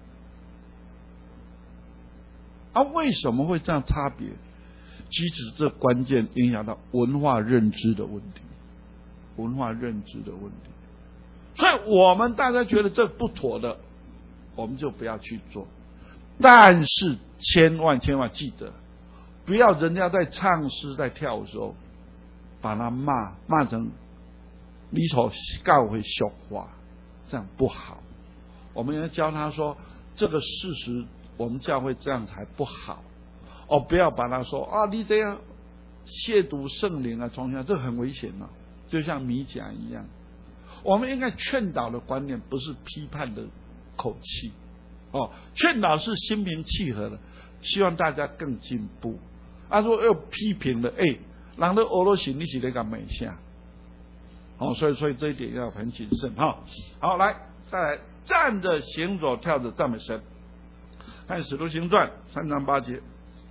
为什么会这样差别？其实这关键影响到文化认知的问题。 所以我们大家觉得这不妥的，我们就不要去做。但是千万记得，不要人家在唱诗在跳舞的时候，把他骂成你所教会俗话，这样不好。我们要教他说，这个事实我们教会这样才不好。不要把他说啊，你这样亵渎圣灵啊，从小这很危险啊，就像米甲一样。我们应该劝导的观念不是批判的口气，劝导是心平气和的，希望大家更进步。如果又批评了，人都俄罗斯你是在干美下，所以这一点要很谨慎哈。好，来再来站着行走跳着赞美神，看《使徒行传》3章8节。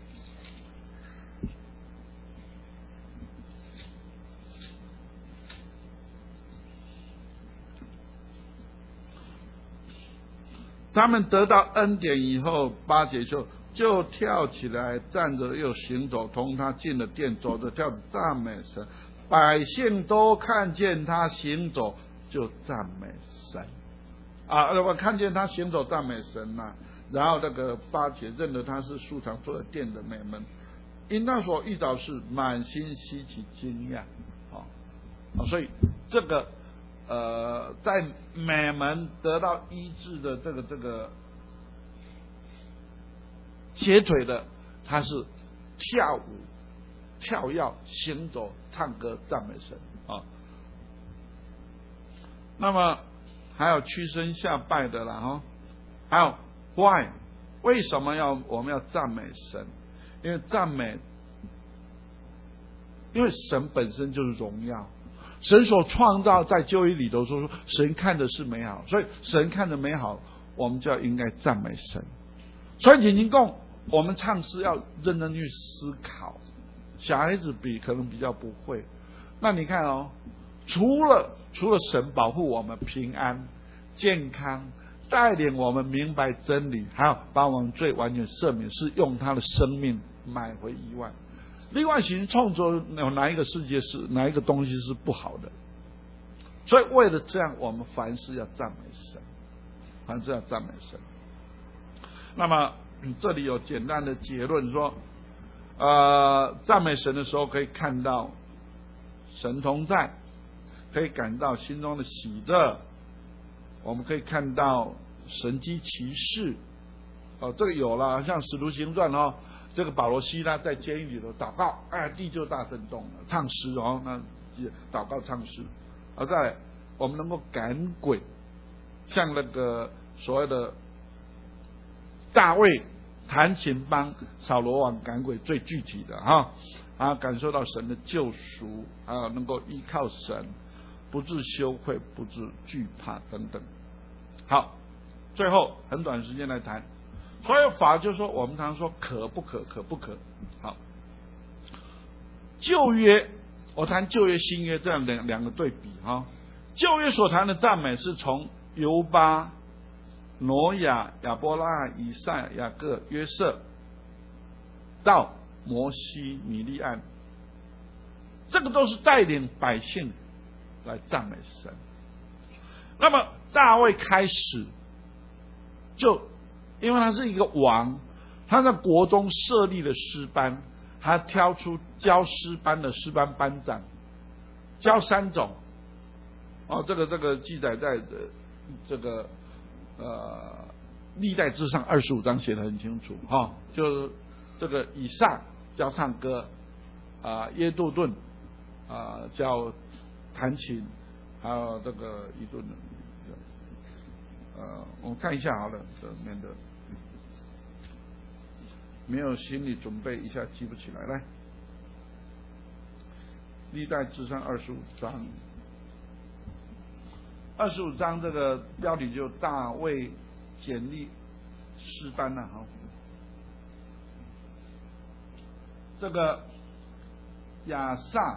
他们得到恩典以后，8节就跳起来，站着又行走，同他进了殿，走着跳着赞美神。百姓都看见他行走，就赞美神。我看见他行走赞美神呐。然后那个8节认得他是素常坐在殿的美门，因那所遇到是满心稀奇惊讶。所以这个在美门得到医治的这个瘸腿的，他是跳舞、跳跃、行走、唱歌、赞美神啊。那么还有屈身下拜的啦哈，还有 why 为什么我们要赞美神？因为神本身就是荣耀。神所创造在旧约里头说神看的是美好，所以神看的美好，我们就要应该赞美神。所以引讲我们唱诗要认真去思考，小孩子可能比较不会。那你看除了神保护我们平安健康，带领我们明白真理，还要把我们罪完全赦免，是用他的生命买回以外，另外其实创作哪一个世界是哪一个东西是不好的。所以为了这样，我们凡事要赞美神，凡事要赞美神。那么这里有简单的结论说，赞美神的时候可以看到神同在，可以感到心中的喜乐，我们可以看到神迹奇事。这个有了，像使徒行传这个保罗希拉在监狱里头祷告，地就大震动了，唱诗那祷告唱诗。再来我们能够赶鬼，像那个所谓的大卫弹琴帮扫罗王赶鬼最具体的感受到神的救赎，能够依靠神，不致羞愧，不致惧怕等等。好，最后很短时间来谈。所有法就是说，我们常说可不可。好，旧约我谈旧约新约这样两个对比旧约所谈的赞美是从犹巴、挪亚、亚伯拉罕、以赛、雅各、约瑟到摩西、米利暗，这个都是带领百姓来赞美神。那么大卫开始因为他是一个王，他在国中设立了诗班，他挑出教诗班的诗班班长，教3种。这个记载在这个历代志上25章写得很清楚就是这个以撒教唱歌，耶杜顿教弹琴，还有这个一顿我们看一下好了，免得没有心理准备，一下记不起来。来，历代志上25章，25章这个标题就大卫简历诗班了这个亚萨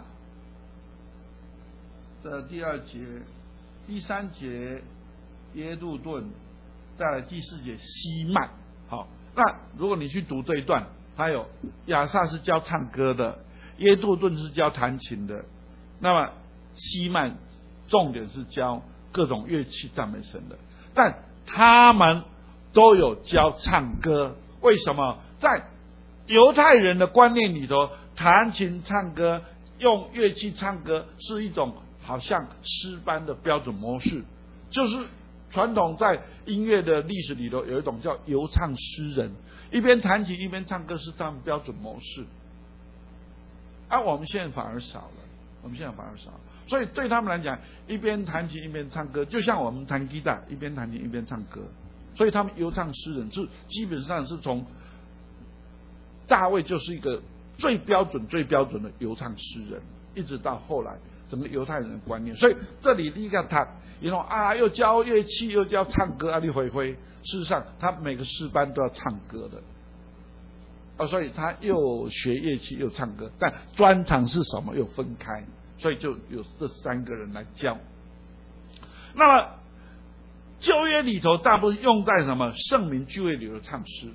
的第2节、第3节耶杜顿，再来第4节希曼。好，那如果你去读这一段，还有亚萨是教唱歌的，耶杜顿是教弹琴的，那么希曼重点是教各种乐器赞美神的，但他们都有教唱歌。为什么？在犹太人的观念里头，弹琴唱歌用乐器唱歌是一种好像诗班的标准模式，就是传统在音乐的历史里头有一种叫游唱诗人，一边弹琴一边唱歌是他们标准模式。我们现在反而少了，所以对他们来讲，一边弹琴一边唱歌，就像我们弹吉他一边弹琴一边唱歌，所以他们游唱诗人是基本上是从大卫就是一个最标准的游唱诗人，一直到后来整个犹太人的观念。所以这里第一个他又教乐器又教唱歌，你回事实上他每个诗班都要唱歌的，所以他又学乐器又唱歌，但专长是什么又分开，所以就有这3个人来教。那么旧约里头大部分用在什么？圣民聚会里头唱诗，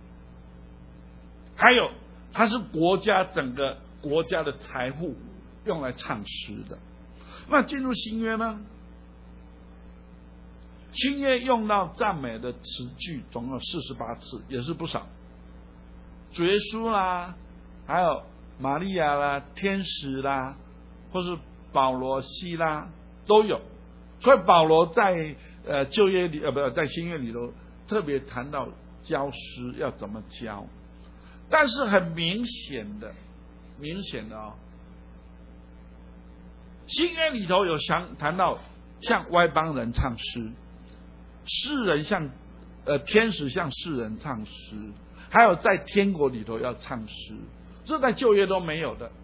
还有它是整个国家的财富用来唱诗的。那进入新约呢？新约用到赞美的词句总有48次，也是不少。主耶稣啦，还有玛利亚啦、天使啦，或是保罗、希拉都有。所以保罗在旧约里在新约里头特别谈到教诗要怎么教，但是很明显的新约里头有谈到向外邦人唱诗，世人向天使向世人唱诗，还有在天国里头要唱诗，这在旧约都没有的，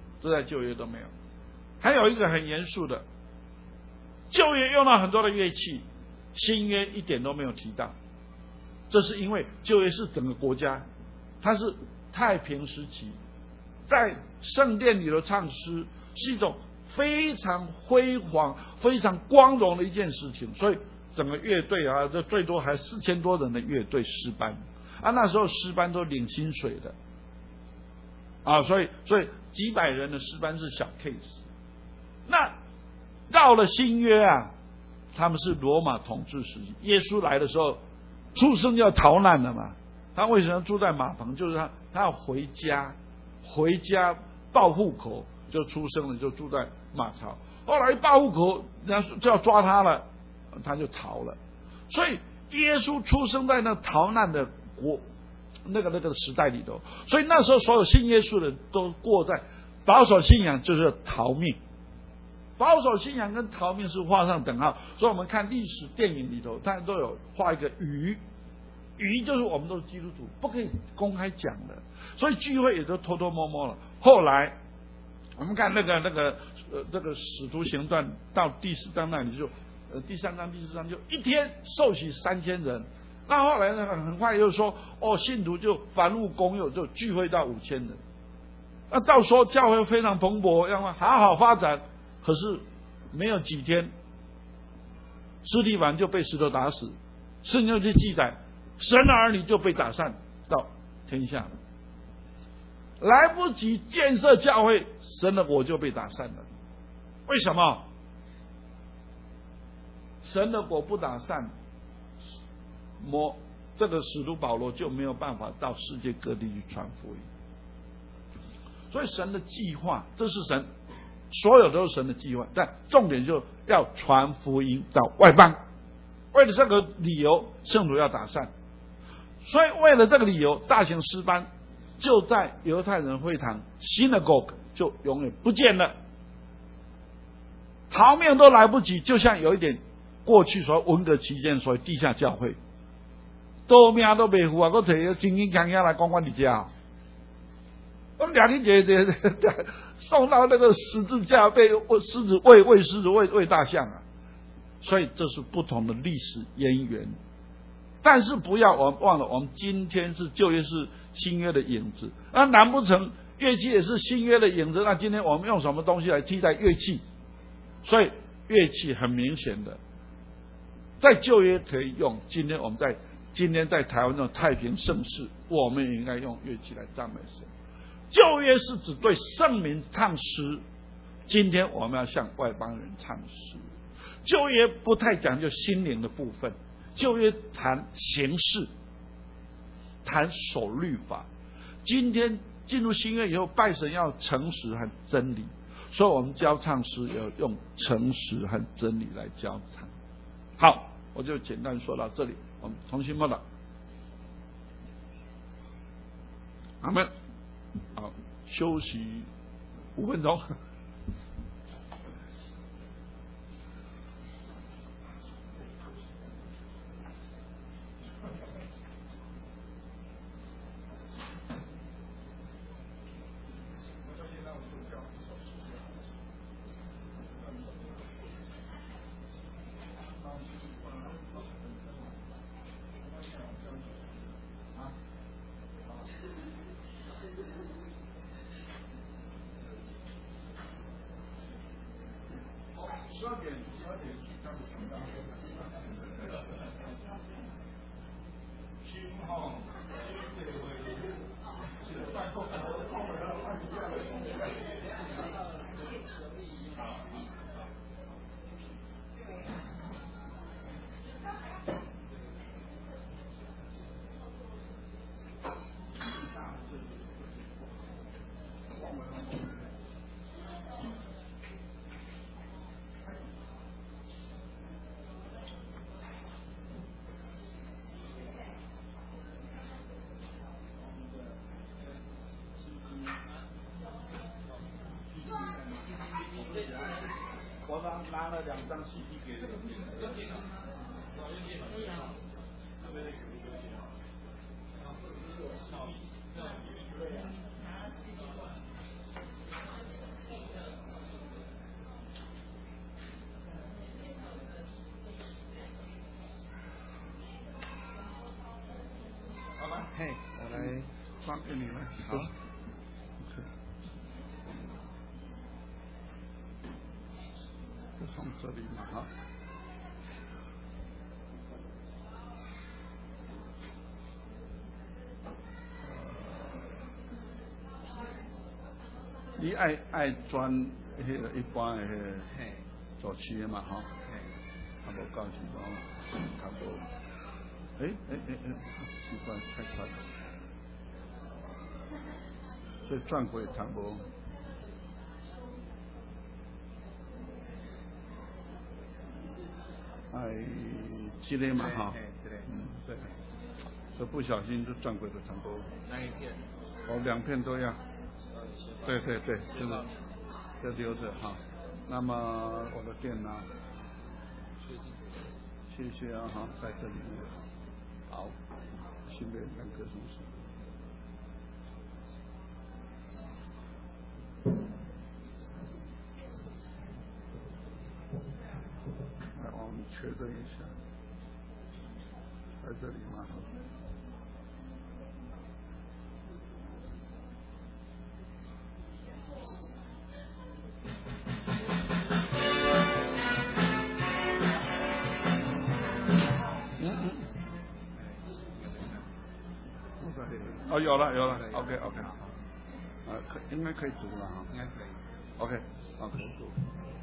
还有一个很严肃的，旧约用到很多的乐器，新约一点都没有提到。这是因为旧约是整个国家，它是太平时期，在圣殿里头唱诗是一种非常辉煌非常光荣的一件事情，所以整个乐队这最多还4000多人的乐队诗班那时候诗班都领薪水的所以几百人的诗班是小 case。那到了新约他们是罗马统治时期，耶稣来的时候出生要逃难了嘛，他为什么要住在马棚？就是他要回家报户口，就出生了，就住在马槽。后来报户口人家就要抓他了，他就逃了。所以耶稣出生在那逃难的那个时代里头，所以那时候所有信耶稣的人都过在保守信仰就是逃命，保守信仰跟逃命是画上等号。所以我们看历史电影里头，他都有画一个鱼就是我们都是基督徒不可以公开讲的，所以聚会也都偷偷摸摸了。后来我们看这个使徒行传到第4章那里就第3章第4章就一天受洗3000人，那后来呢很快又说信徒就凡物公用，就聚会到5000人。那到时候教会非常蓬勃，让它好好发展。可是没有几天，司提反就被石头打死，圣经就记载神的儿女就被打散到天下了，来不及建设教会，神的国就被打散了。为什么？神的国不打散，这个使徒保罗就没有办法到世界各地去传福音。所以神的计划，这是神所有都是神的计划，但重点就要传福音到外邦。为了这个理由，圣徒要打散，所以为了这个理由，大型诗班就在犹太人会堂 synagogue 就永远不见了，逃命都来不及。就像有一点过去所谓文革期间所谓地下教会，都命都没付我摕个金银锵来管你家，我两天姐送到那个十字架，被狮子喂大象所以这是不同的历史渊源。但是不要我们忘了，我们今天是旧约是新约的影子，那难不成乐器也是新约的影子？那今天我们用什么东西来替代乐器？所以乐器很明显的在旧约可以用，今天在台湾这种太平盛世，我们也应该用乐器来赞美神。旧约是指对圣民唱诗，今天我们要向外邦人唱诗。 旧约不太讲究心灵的部分，旧约谈形式，谈守律法。今天进入新约以后，拜神要诚实和真理，所以我们教唱诗要用诚实和真理来教唱。好，我就简单说到这里，我们重新默祷。阿们。好，休息5分钟。我拿了2张 CD 给你。好吧，嘿，我来发给你们。好。从这里嘛，哈。你爱转迄个一般的迄个早期的嘛，哈。差不多到时钟，差不多。习惯太快了，所以转过差不多。积累嘛哈，对，这不小心就转轨的差不多。哪一片？哦，2片都要。对，这留着哈。那么我的电脑，谢谢啊哈，在这里面。好，新的2个东西。我们确认一下，在这里吗？哦，有了 ，OK， 应该可以读了哈，应该可以 ，OK， 可以读。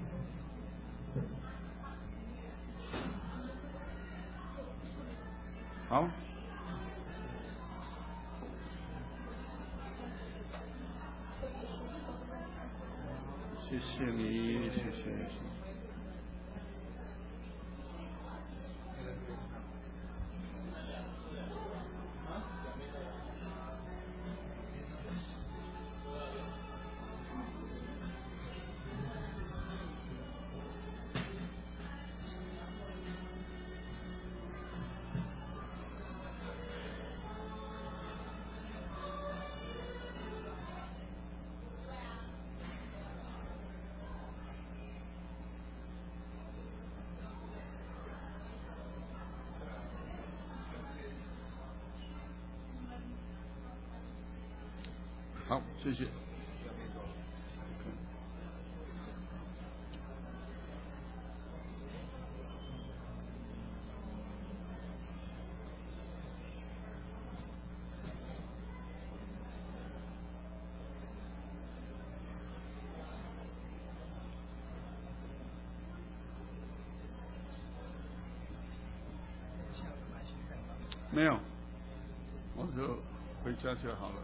好，谢谢你，谢谢。好，谢谢。 没有，我就回家就好了。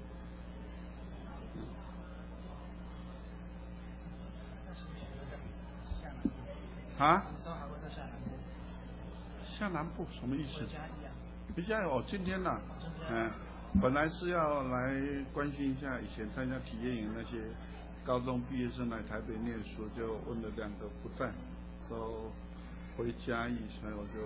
啊？下南部什么意思？回家哦，今天呐，本来是要来关心一下以前参加体验营那些高中毕业生来台北念书，就问了2个不在，都回嘉义，所以我就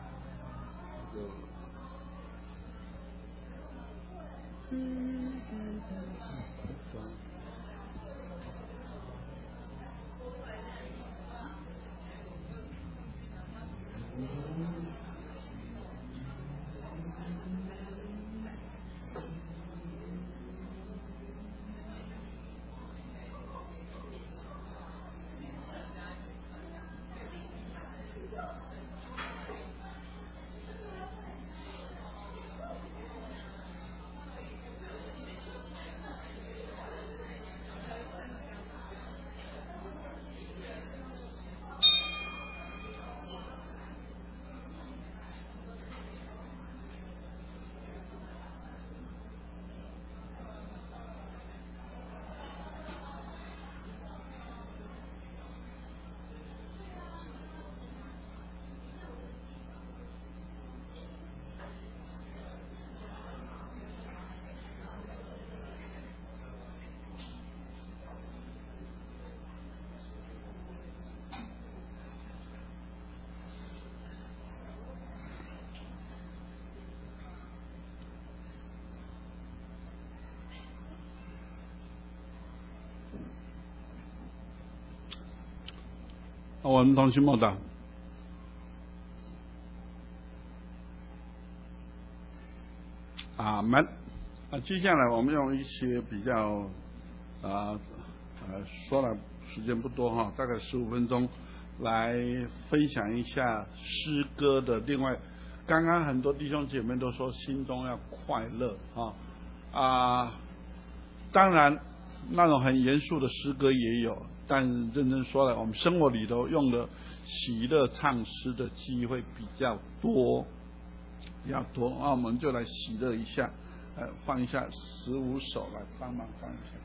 我们同学们的阿门。接下来我们用一些比较说了时间不多哈，大概15分钟来分享一下诗歌的。另外，刚刚很多弟兄姐妹都说心中要快乐当然那种很严肃的诗歌也有，但认真说来，我们生活里头用的喜乐唱诗的机会比较多，那我们就来喜乐一下，放一下15首来帮忙放一下。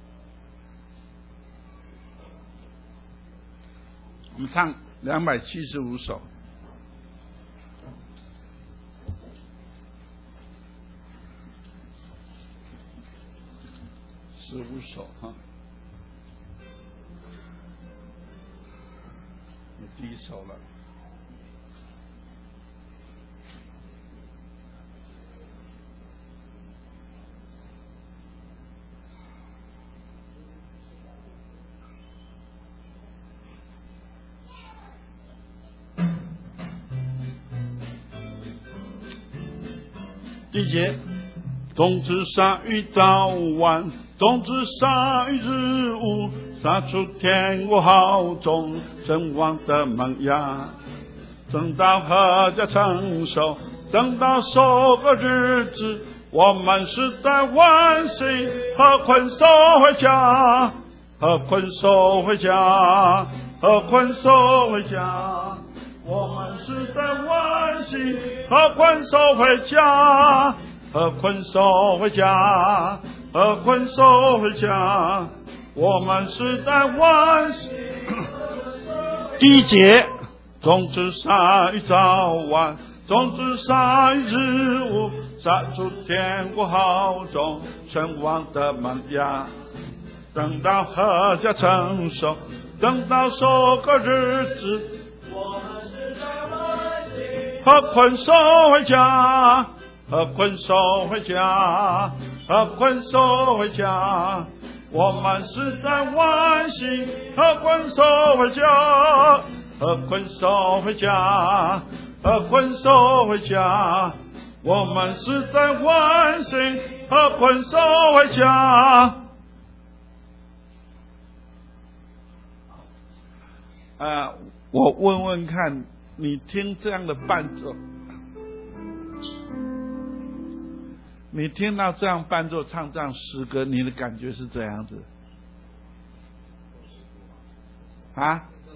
我们唱275首。15首哈，第1首了。第1节，冬至杀鱼早晚，冬至杀鱼日午，杀出天国好种，神王的萌芽。等到禾稼成熟，等到收割日子，我们是在欢喜，和捆收回家，和捆收回家，和捆收回家。我们是在欢喜，和捆收回家，和捆收回家，和捆收回家。我们是在欢喜。第1节，冬至杀鱼早晚，冬至杀鱼日午，杀出天国好种，神王的萌芽。等到禾稼成熟，等到收割日子，我们是在欢喜，和捆收回家，和捆收回家，和捆收回家。我们是在欢喜，和捆收回家，和捆收回家，和捆收回家。我们是在欢喜，和捆收回家。我问问看，你听这样的伴奏，你听到这样伴奏唱这样诗歌，你的感觉是这样子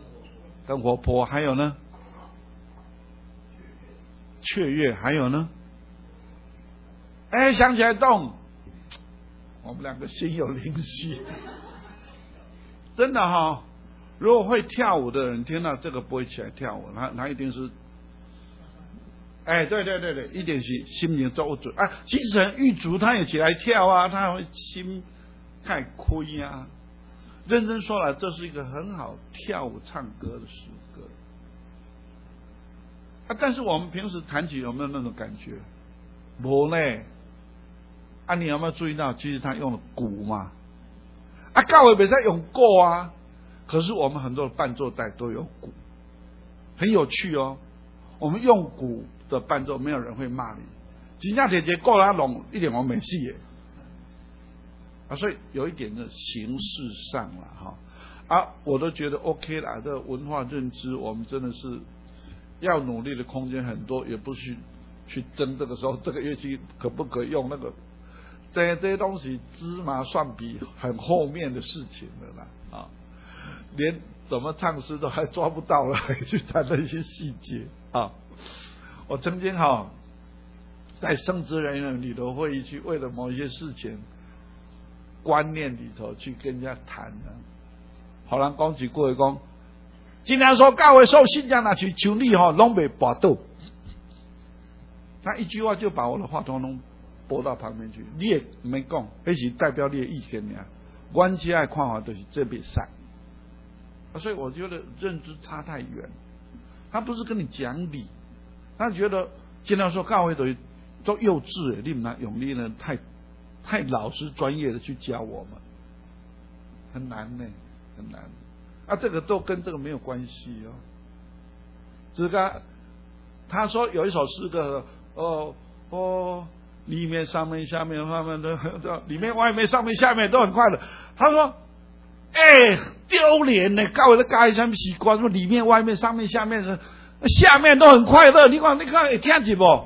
更活泼。还有呢？雀跃。还有呢？ 哎，想起来动，我们两个心有灵犀，真的哈。如果会跳舞的人听到这个不会起来跳舞，他一定是，哎，对，一定是心情做不准啊。精神狱卒他也起来跳啊，他会心太亏啊。认真说来，这是一个很好跳舞唱歌的诗歌啊。但是我们平时弹起有没有那种感觉？没呢。啊，你有没有注意到，其实他用了鼓嘛？啊，教会没在用鼓啊。可是我们很多的伴奏带都有鼓，很有趣哦。我们用鼓的伴奏，没有人会骂你。真正摕一个鼓来弄，一点我没戏耶。啊，所以有一点的形式上了哈，啊，我都觉得 OK 啦。这个文化认知，我们真的是要努力的空间很多，也不去争这个时候这个乐器可不可以用那个，这些东西芝麻蒜皮很后面的事情了啦啊。连怎么唱诗都还抓不到了，还去谈那些细节啊！我曾经在圣职人员里头会议去，为了某一些事情观念里头去跟人家谈呢。好人讲一句话讲，尽量说教会受信仰那去像你拢袂跋倒。他一句话就把我的话筒拢拨到旁边去，你也没讲，那是代表你的意见呀。阮只爱看法就是这袂使。所以我觉得认知差太远，他不是跟你讲理，他觉得尽量说教会都幼稚诶，你们用力呢太老实专业的去教我们，很难呢，很难啊，这个都跟这个没有关系哦。这个他说有一首诗歌，里面上面下面上面都里面外面上面下面都很快乐，他说。丢脸呢！教会的教什么习惯？什么里面、外面、上面、下面的，下面都很快乐。你看，会听起不？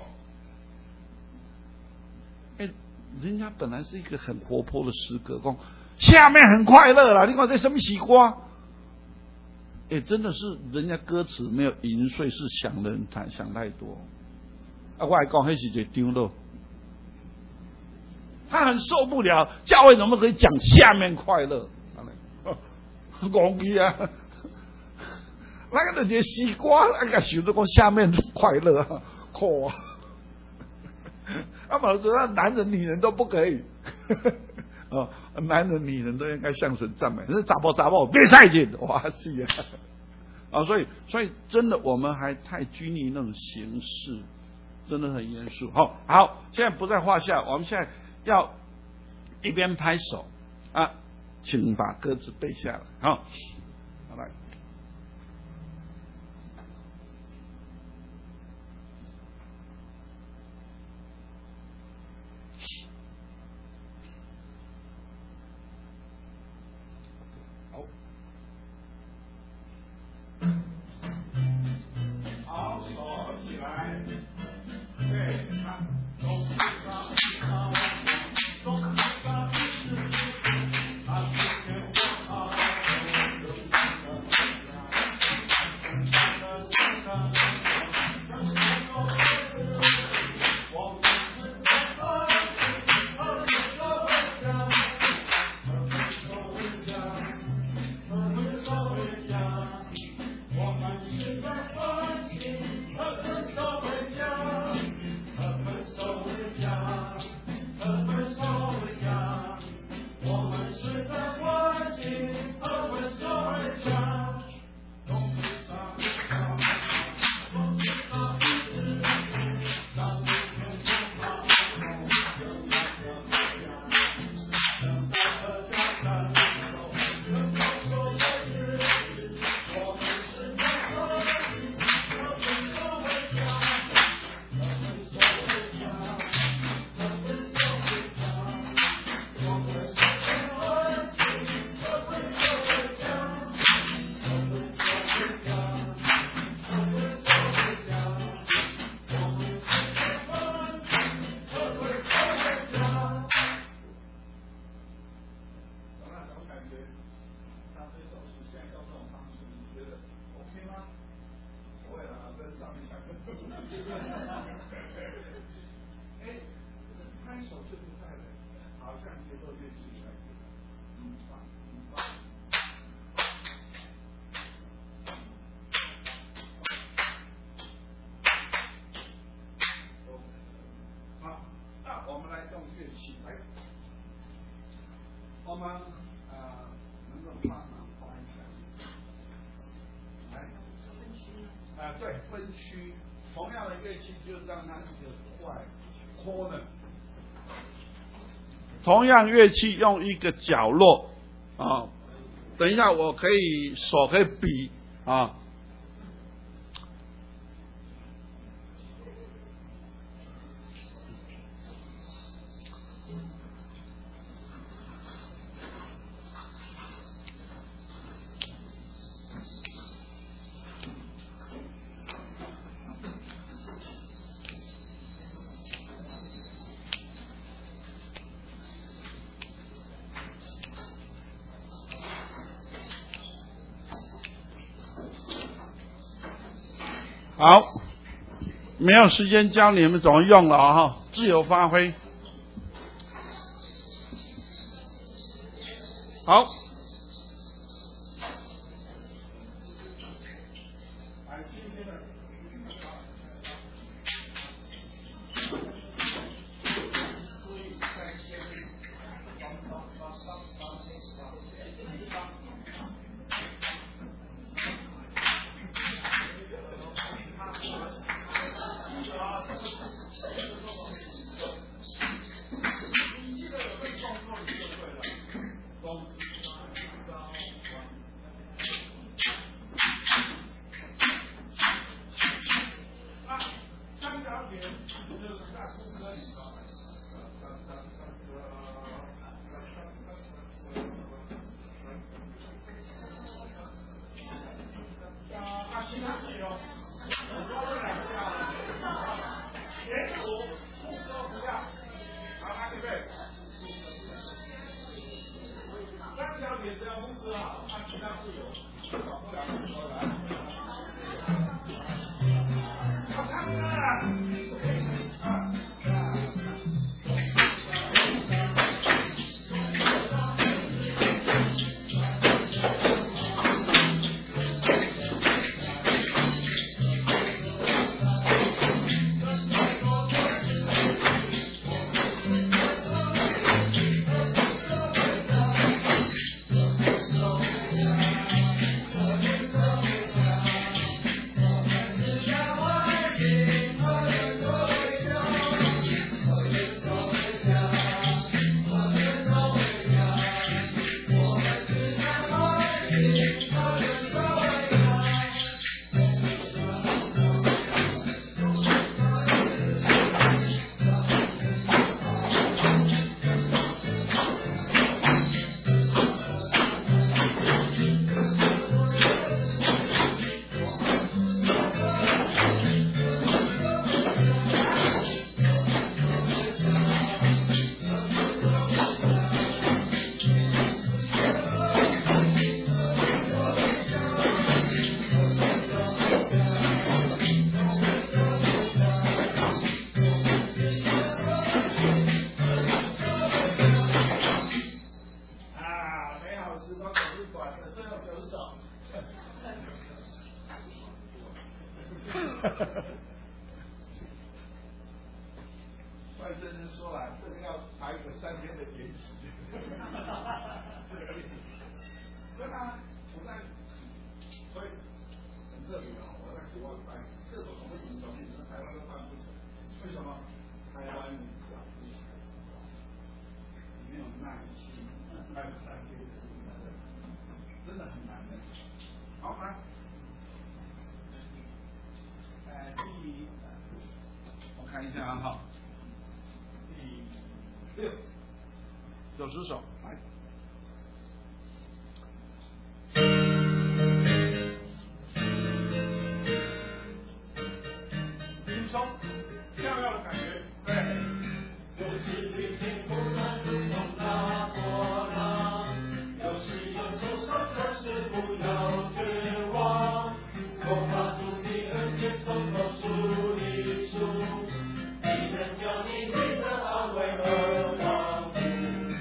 人家本来是一个很活泼的诗歌，讲下面很快乐啦。你看这什么西瓜？真的是人家歌词没有淫秽，是想太多。啊，我还讲那是一个丢了，他很受不了。教会怎么可以讲下面快乐？讲去啊，那个就是西瓜，那个想到讲下面快乐啊，酷啊！啊，否则男人女人都不可以，男人女人都应该向神赞美，是查某别赛劲，哇是啊！所以真的我们还太拘泥那种形式，真的很严肃。好，现在不在话下，我们现在要一边拍手啊。请把歌词背下来，好来。好，手起来，对， 好像节奏乐器来好，那我们来用乐器来，我们能够帮忙画一下，来，对，分区，同样的乐器就让它一个块 corner。同样乐器用一个角落啊，等一下我可以手可以比啊。好，没有时间教你们怎么用了哈，自由发挥。好，外省人说了，这个要排一个3天的研习。对啊，我在，所以很特别啊！我在国外办各种什么运动，你们台湾都办不成。为什么？台湾你讲不起来，你没有耐心，还有3天的，真的很难的。好，来。我看一下啊，哈，第6，手指手来。轻松，降调的感觉，对。有时遇见苦难如同大波浪，有时有受伤，可是不要绝望。我发出你恩典，从头数一数，你能叫你对的安慰和帮助。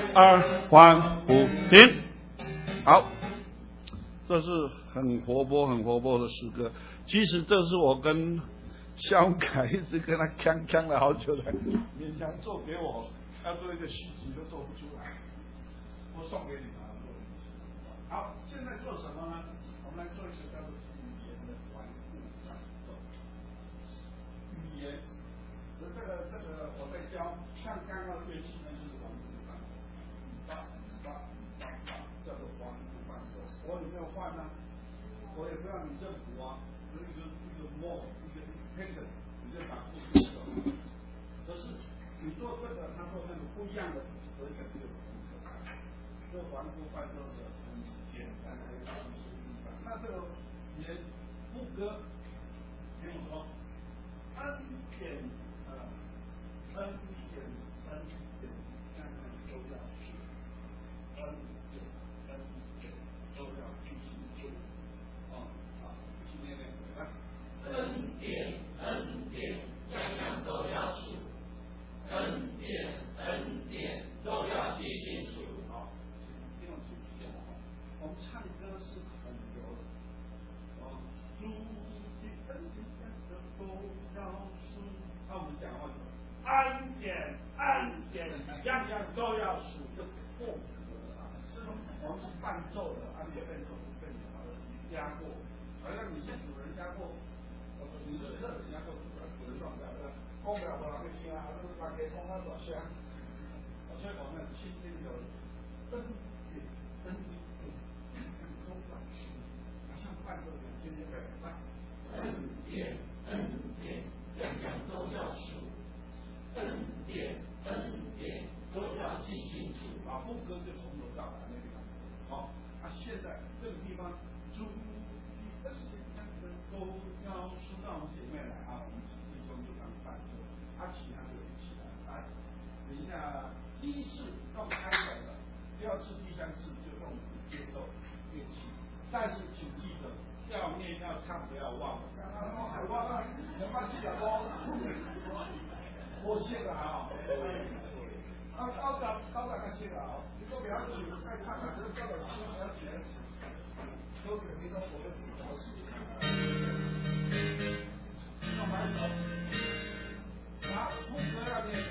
2，欢呼，停。好，这是很活泼的诗歌。其实这是我跟肖凯一直跟他呛了好久了，勉强做给我，要做一个续集都做不出来。我送给你们。好，现在做什么呢？我们来做一个叫做语言的顽固战斗。语言，这个我在教，像刚刚的乐器呢就是顽固战斗，叫做顽固战斗。我有没有换呢？我也不要你这谱啊，一个 more， 一个 dependent， 你就把谱就走。可是你做这个，他做那个不一样的和弦就很可爱。这顽固战斗的很简单的一个那这个也副歌，听我说，恩典看看都要去，恩典都要去去做，一起念来，恩典样样都要数，恩典都要记清楚。我们唱歌是很流的，主的恩典都要数。那我们讲话恩典样样都要数，就副歌啊。这种我们是伴奏的，安典伴奏被压过，好像你是主人压过，你是客人压过主人状态，讲不了我那个听啊，那个大家讲啊大声，所以我们亲近有恩典。伴奏两千年来，恩典样样都要数，恩典都要记清楚。把副歌就从头到尾那个地方。好，现在这个地方，主的恩典都要数。让我们姐妹来啊，我们弟兄就当伴奏，其他就一起来。等一下，第一次用开口的，第二次、第三次就用节奏乐器，但是请记得。要念要唱，不要忘了。没关系的，我谢了啊。高长他谢了啊。你说不要紧，爱唱啊，这个高长心不要紧来起。都给你到我的主教室。要买手。啊，副歌要念。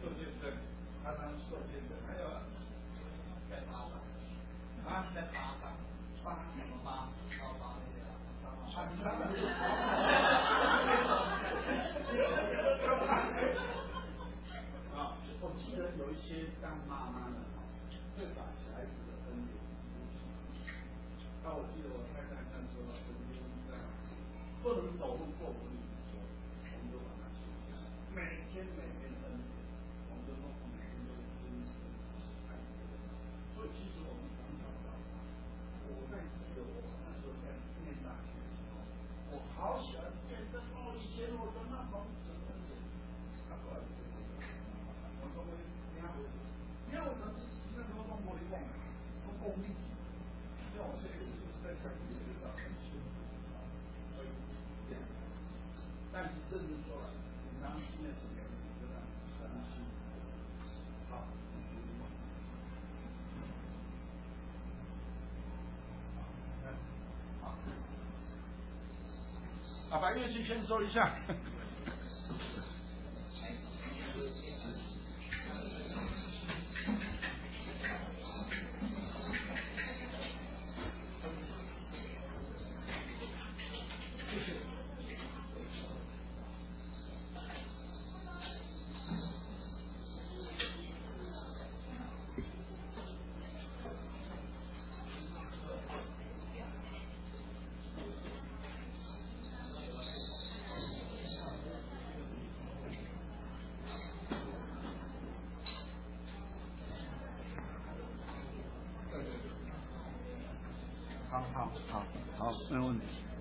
射箭队，他当射箭队，还有在巴掌， 啊， 在巴掌， 巴什么巴？刀疤那个穿山的。啊，我记得有一些当妈妈的会把小孩子的恩典记起。那我记得我太太那时候曾经在不能走路过5里的时候，我们就把它写下来，每天的恩典，我们就说每天都是真实爱的。所以其实我们从小到大，我在记得我那时候在念大学的时候，我好喜欢见证哦，以前我的那房子恩典，他后来就我说你看我们那时候中国的梦都功利，像我这个就是在讲这个很清楚啊，所以这样。但是真正说了，你当纪念什么？你就让相信。好，好，把乐器先收一下。好，没问题。